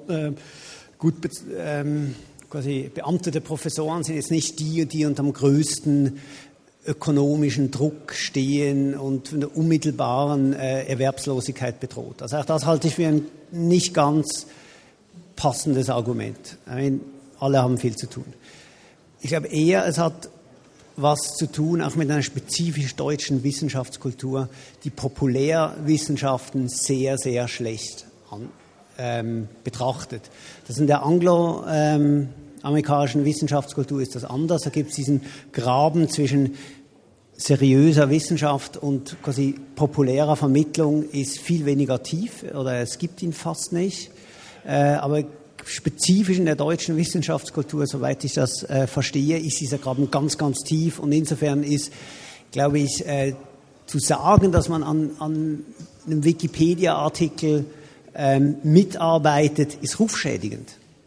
quasi beamtete Professoren, sind jetzt nicht die unter dem größten ökonomischen Druck stehen und von der unmittelbaren Erwerbslosigkeit bedroht. Also auch das halte ich für ein nicht ganz passendes Argument. Ich meine, alle haben viel zu tun. Ich glaube eher, es hat was zu tun, auch mit einer spezifisch deutschen Wissenschaftskultur, die Populärwissenschaften sehr, sehr schlecht betrachtet. Das in der angloamerikanischen Wissenschaftskultur ist das anders. Da gibt es diesen Graben zwischen seriöser Wissenschaft und quasi populärer Vermittlung ist viel weniger tief oder es gibt ihn fast nicht. Aber spezifisch in der deutschen Wissenschaftskultur, soweit ich das verstehe, ist dieser Graben ganz, ganz tief. Und insofern ist, glaube ich, zu sagen, dass man an einem Wikipedia-Artikel mitarbeitet, ist rufschädigend.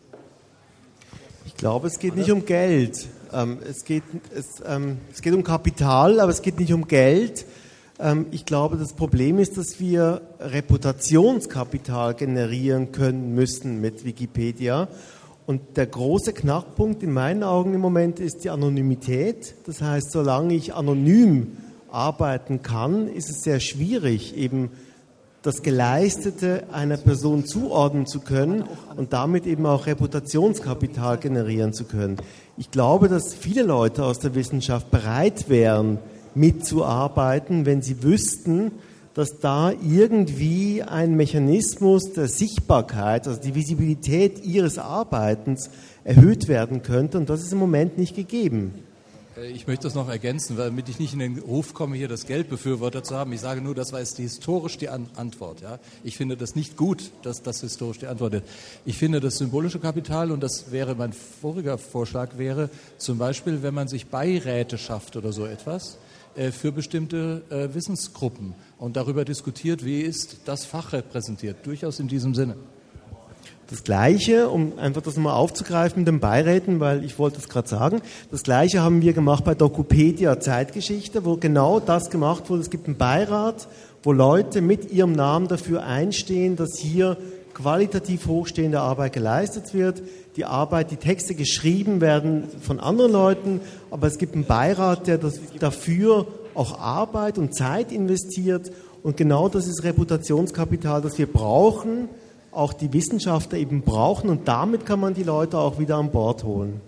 Ich glaube, es geht nicht um Geld. Es geht um Kapital, aber es geht nicht um Geld. Ich glaube, das Problem ist, dass wir Reputationskapital generieren können müssen mit Wikipedia. Und der große Knackpunkt in meinen Augen im Moment ist die Anonymität. Das heißt, solange ich anonym arbeiten kann, ist es sehr schwierig, eben das Geleistete einer Person zuordnen zu können und damit eben auch Reputationskapital generieren zu können. Ich glaube, dass viele Leute aus der Wissenschaft bereit wären, mitzuarbeiten, wenn sie wüssten, dass da irgendwie ein Mechanismus der Sichtbarkeit, also die Visibilität ihres Arbeitens erhöht werden könnte. Und das ist im Moment nicht gegeben. Ich möchte das noch ergänzen, damit ich nicht in den Ruf komme, hier das Geldbefürworter zu haben. Ich sage nur, das war jetzt historisch die Antwort. Ja? Ich finde das nicht gut, dass das historisch die Antwort ist. Ich finde das symbolische Kapital, und das wäre mein voriger Vorschlag, wäre zum Beispiel, wenn man sich Beiräte schafft oder so etwas, für bestimmte Wissensgruppen und darüber diskutiert, wie ist das Fach repräsentiert. Durchaus in diesem Sinne. Das Gleiche, um einfach das nochmal aufzugreifen mit den Beiräten, weil ich wollte es gerade sagen, das Gleiche haben wir gemacht bei Docupedia Zeitgeschichte, wo genau das gemacht wurde. Es gibt einen Beirat, wo Leute mit ihrem Namen dafür einstehen, dass hier qualitativ hochstehende Arbeit geleistet wird. Die Texte geschrieben werden von anderen Leuten, aber es gibt einen Beirat, der dafür auch Arbeit und Zeit investiert. Und genau das ist Reputationskapital, das wir brauchen, auch die Wissenschaftler eben brauchen, und damit kann man die Leute auch wieder an Bord holen.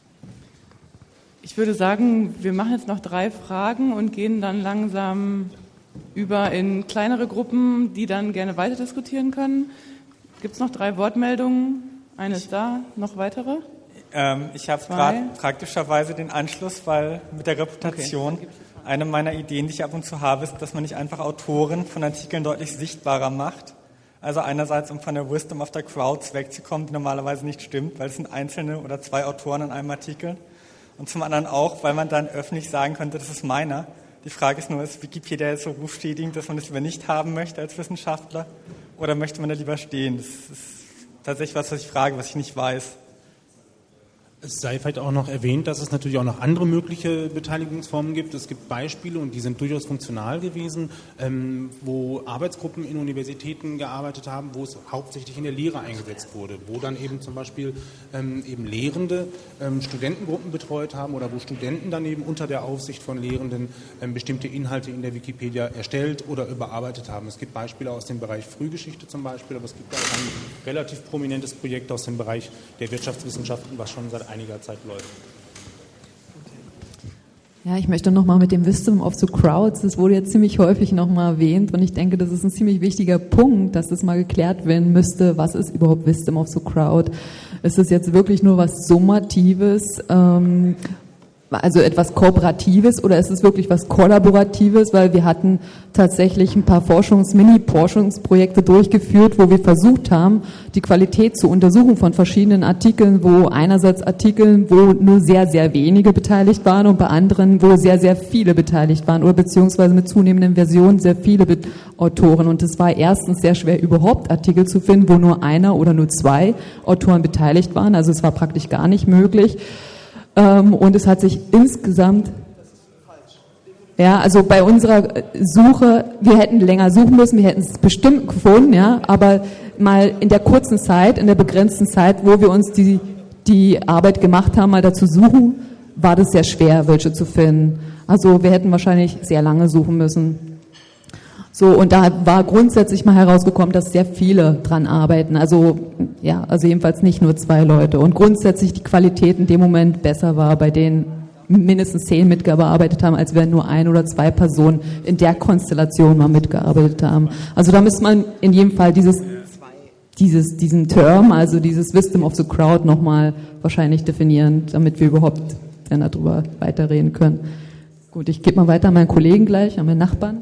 Ich würde sagen, wir machen jetzt noch 3 Fragen und gehen dann langsam über in kleinere Gruppen, die dann gerne weiter diskutieren können. Gibt es noch 3 Wortmeldungen? Eine ist da, noch weitere? Ich habe gerade praktischerweise den Anschluss, weil mit der Reputation eine meiner Ideen, die ich ab und zu habe, ist, dass man nicht einfach Autoren von Artikeln deutlich sichtbarer macht. Also einerseits, um von der Wisdom of the Crowds wegzukommen, die normalerweise nicht stimmt, weil es sind einzelne oder 2 Autoren in einem Artikel. Und zum anderen auch, weil man dann öffentlich sagen könnte, das ist meiner. Die Frage ist nur, ist Wikipedia jetzt so rufschädigend, dass man das lieber nicht haben möchte als Wissenschaftler? Oder möchte man da lieber stehen? Das ist tatsächlich was ich frage, was ich nicht weiß. Es sei vielleicht auch noch erwähnt, dass es natürlich auch noch andere mögliche Beteiligungsformen gibt. Es gibt Beispiele, und die sind durchaus funktional gewesen, wo Arbeitsgruppen in Universitäten gearbeitet haben, wo es hauptsächlich in der Lehre eingesetzt wurde, wo dann eben zum Beispiel eben Lehrende Studentengruppen betreut haben oder wo Studenten dann eben unter der Aufsicht von Lehrenden bestimmte Inhalte in der Wikipedia erstellt oder überarbeitet haben. Es gibt Beispiele aus dem Bereich Frühgeschichte zum Beispiel, aber es gibt auch ein relativ prominentes Projekt aus dem Bereich der Wirtschaftswissenschaften, was schon seit einiger Zeit läuft. Ja, ich möchte nochmal mit dem Wisdom of the Crowds, das wurde jetzt ziemlich häufig nochmal erwähnt und ich denke, das ist ein ziemlich wichtiger Punkt, dass das mal geklärt werden müsste, was ist überhaupt Wisdom of the Crowd? Ist es jetzt wirklich nur was Summatives, also etwas Kooperatives oder ist es wirklich was Kollaboratives, weil wir hatten tatsächlich ein paar Mini-Forschungsprojekte durchgeführt, wo wir versucht haben, die Qualität zu untersuchen von verschiedenen Artikeln, wo einerseits Artikeln, wo nur sehr, sehr wenige beteiligt waren und bei anderen, wo sehr, sehr viele beteiligt waren oder beziehungsweise mit zunehmenden Versionen sehr viele Autoren und es war erstens sehr schwer, überhaupt Artikel zu finden, wo nur einer oder nur zwei Autoren beteiligt waren, also es war praktisch gar nicht möglich. Und es hat sich insgesamt, ja, also bei unserer Suche, wir hätten länger suchen müssen, wir hätten es bestimmt gefunden, ja, aber mal in der kurzen Zeit, in der begrenzten Zeit, wo wir uns die Arbeit gemacht haben, mal dazu suchen, war das sehr schwer, welche zu finden. Also wir hätten wahrscheinlich sehr lange suchen müssen. So, und da war grundsätzlich mal herausgekommen, dass sehr viele dran arbeiten. Also jedenfalls nicht nur 2 Leute. Und grundsätzlich die Qualität in dem Moment besser war, bei denen mindestens 10 mitgearbeitet haben, als wenn nur 1 oder 2 Personen in der Konstellation mal mitgearbeitet haben. Also da müsste man in jedem Fall diesen Term, also dieses Wisdom of the Crowd nochmal wahrscheinlich definieren, damit wir überhaupt dann darüber weiterreden können. Gut, ich gebe mal weiter an meinen Kollegen gleich, an meinen Nachbarn.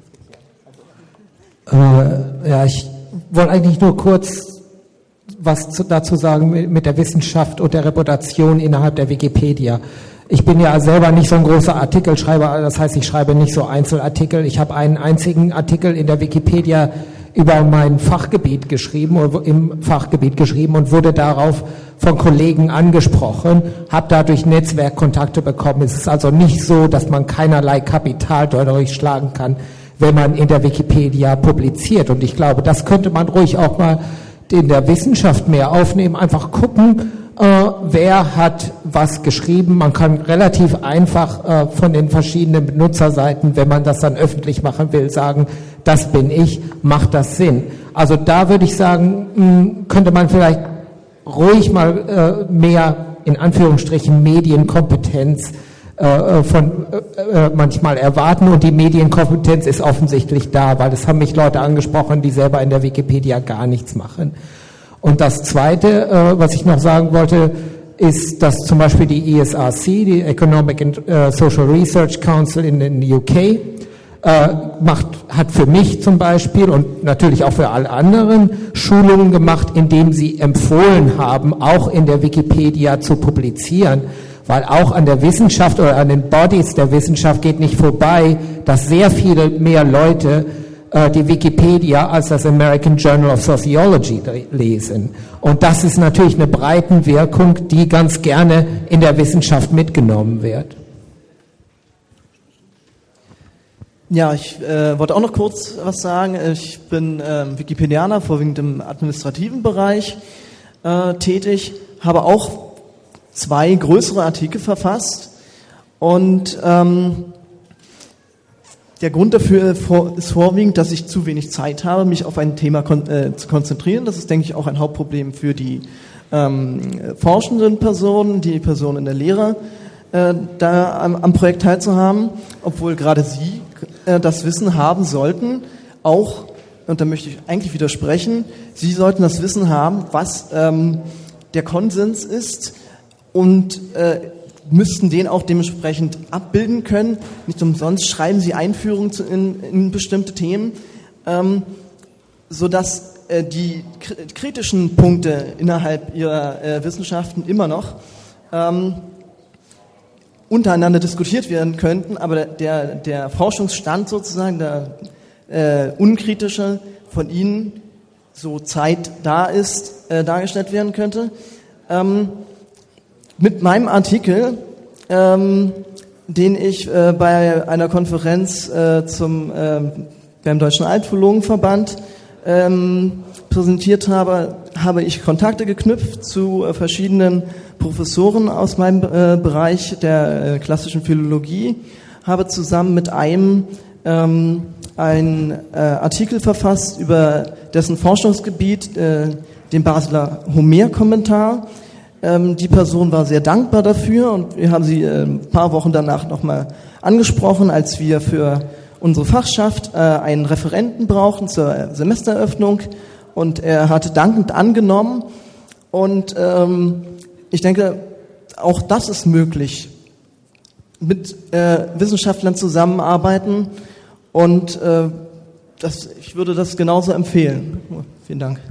Ich wollte eigentlich nur kurz was dazu sagen mit der Wissenschaft und der Reputation innerhalb der Wikipedia. Ich bin ja selber nicht so ein großer Artikelschreiber, das heißt, ich schreibe nicht so Einzelartikel. Ich habe einen einzigen Artikel in der Wikipedia über mein Fachgebiet geschrieben und wurde darauf von Kollegen angesprochen, habe dadurch Netzwerkkontakte bekommen. Es ist also nicht so, dass man keinerlei Kapital dadurch schlagen kann, wenn man in der Wikipedia publiziert. Und ich glaube, das könnte man ruhig auch mal in der Wissenschaft mehr aufnehmen. Einfach gucken, wer hat was geschrieben. Man kann relativ einfach von den verschiedenen Benutzerseiten, wenn man das dann öffentlich machen will, sagen, das bin ich, macht das Sinn. Also da würde ich sagen, könnte man vielleicht ruhig mal mehr, in Anführungsstrichen, Medienkompetenz manchmal erwarten, und die Medienkompetenz ist offensichtlich da, weil es haben mich Leute angesprochen, die selber in der Wikipedia gar nichts machen. Und das Zweite, was ich noch sagen wollte, ist, dass zum Beispiel die ESRC, die Economic and Social Research Council in den UK, hat für mich zum Beispiel und natürlich auch für alle anderen Schulungen gemacht, indem sie empfohlen haben, auch in der Wikipedia zu publizieren. Weil auch an der Wissenschaft oder an den Bodies der Wissenschaft geht nicht vorbei, dass sehr viele mehr Leute die Wikipedia als das American Journal of Sociology lesen. Und das ist natürlich eine Breitenwirkung, die ganz gerne in der Wissenschaft mitgenommen wird. Ja, ich wollte auch noch kurz was sagen. Ich bin Wikipedianer, vorwiegend im administrativen Bereich tätig, habe auch 2 größere Artikel verfasst und der Grund dafür ist vorwiegend, dass ich zu wenig Zeit habe, mich auf ein Thema zu konzentrieren. Das ist, denke ich, auch ein Hauptproblem für die forschenden Personen, die Personen in der Lehre, da am Projekt teilzuhaben, obwohl gerade sie das Wissen haben sollten, auch, und da möchte ich eigentlich widersprechen, sie sollten das Wissen haben, was der Konsens ist, und müssten den auch dementsprechend abbilden können. Nicht umsonst schreiben sie Einführungen in bestimmte Themen, sodass die kritischen Punkte innerhalb ihrer Wissenschaften immer noch untereinander diskutiert werden könnten, aber der Forschungsstand sozusagen, der unkritische von ihnen, so Zeit da ist, dargestellt werden könnte. Mit meinem Artikel, den ich bei einer Konferenz beim Deutschen Altphilologenverband präsentiert habe, habe ich Kontakte geknüpft zu verschiedenen Professoren aus meinem Bereich der klassischen Philologie, habe zusammen mit einem einen Artikel verfasst über dessen Forschungsgebiet, den Basler Homer-Kommentar, Die Person war sehr dankbar dafür und wir haben sie ein paar Wochen danach nochmal angesprochen, als wir für unsere Fachschaft einen Referenten brauchten zur Semestereröffnung, und er hat dankend angenommen, und ich denke, auch das ist möglich, mit Wissenschaftlern zusammenarbeiten, und ich würde das genauso empfehlen. Vielen Dank.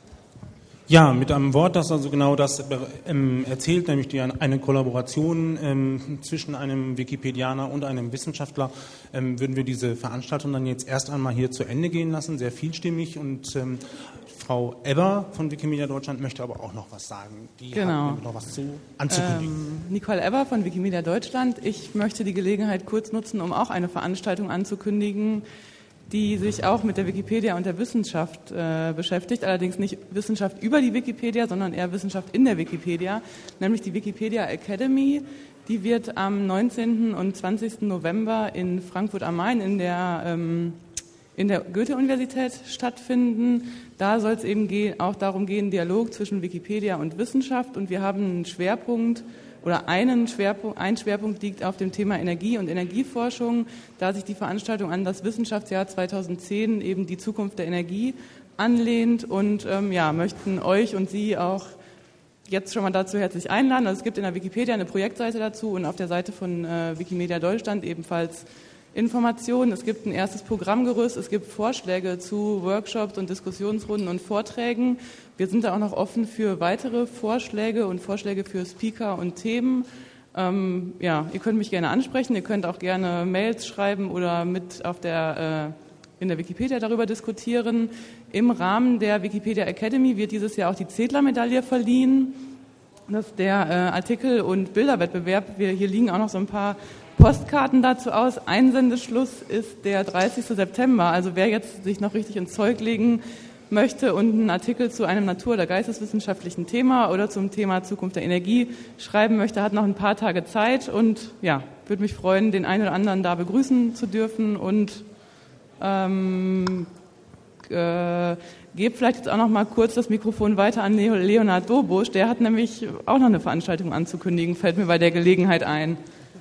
Ja, mit einem Wort, das also genau das erzählt, nämlich eine Kollaboration zwischen einem Wikipedianer und einem Wissenschaftler, würden wir diese Veranstaltung dann jetzt erst einmal hier zu Ende gehen lassen, sehr vielstimmig, und Frau Ebber von Wikimedia Deutschland möchte aber auch noch was sagen. Die hat noch was anzukündigen. Nicole Ebber von Wikimedia Deutschland. Ich möchte die Gelegenheit kurz nutzen, um auch eine Veranstaltung anzukündigen, die sich auch mit der Wikipedia und der Wissenschaft beschäftigt, allerdings nicht Wissenschaft über die Wikipedia, sondern eher Wissenschaft in der Wikipedia, nämlich die Wikipedia Academy. Die wird am 19. und 20. November in Frankfurt am Main in der Goethe-Universität stattfinden. Da soll es eben auch darum gehen, Dialog zwischen Wikipedia und Wissenschaft, und wir haben einen Schwerpunkt, oder ein Schwerpunkt liegt auf dem Thema Energie und Energieforschung, da sich die Veranstaltung an das Wissenschaftsjahr 2010 eben die Zukunft der Energie anlehnt, und möchten euch und Sie auch jetzt schon mal dazu herzlich einladen. Also es gibt in der Wikipedia eine Projektseite dazu und auf der Seite von Wikimedia Deutschland ebenfalls Informationen. Es gibt ein erstes Programmgerüst, es gibt Vorschläge zu Workshops und Diskussionsrunden und Vorträgen. Wir sind da auch noch offen für weitere Vorschläge und Vorschläge für Speaker und Themen. Ihr könnt mich gerne ansprechen, ihr könnt auch gerne Mails schreiben oder mit in der Wikipedia darüber diskutieren. Im Rahmen der Wikipedia Academy wird dieses Jahr auch die Zedler-Medaille verliehen. Das ist der Artikel- und Bilderwettbewerb. Hier liegen auch noch so ein paar Postkarten dazu aus. Einsendeschluss ist der 30. September. Also wer jetzt sich noch richtig ins Zeug legen möchte und einen Artikel zu einem natur- oder geisteswissenschaftlichen Thema oder zum Thema Zukunft der Energie schreiben möchte, hat noch ein paar Tage Zeit, und würde mich freuen, den einen oder anderen da begrüßen zu dürfen, und gebe vielleicht jetzt auch noch mal kurz das Mikrofon weiter an Leonhard Dobusch. Der hat nämlich auch noch eine Veranstaltung anzukündigen, fällt mir bei der Gelegenheit ein.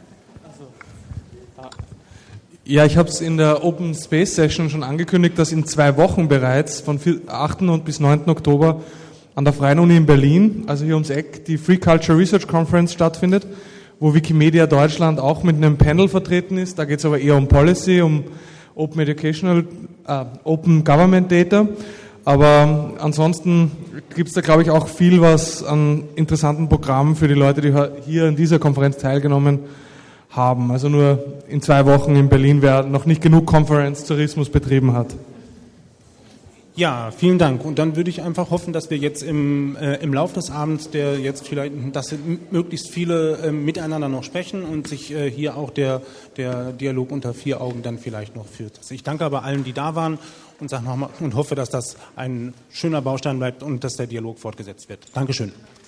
Ja, ich habe es in der Open Space Session schon angekündigt, dass in 2 Wochen bereits, von 8. bis 9. Oktober, an der Freien Uni in Berlin, also hier ums Eck, die Free Culture Research Conference stattfindet, wo Wikimedia Deutschland auch mit einem Panel vertreten ist. Da geht es aber eher um Policy, um Open Government Data. Aber ansonsten gibt es da, glaube ich, auch viel was an interessanten Programmen für die Leute, die hier in dieser Konferenz teilgenommen haben. Also nur in 2 Wochen in Berlin, wer noch nicht genug Conference-Tourismus betrieben hat. Ja, vielen Dank. Und dann würde ich einfach hoffen, dass wir jetzt im Lauf des Abends, dass möglichst viele miteinander noch sprechen und sich hier auch der Dialog unter 4 Augen dann vielleicht noch führt. Ich danke aber allen, die da waren, und sage nochmal und hoffe, dass das ein schöner Baustein bleibt und dass der Dialog fortgesetzt wird. Dankeschön.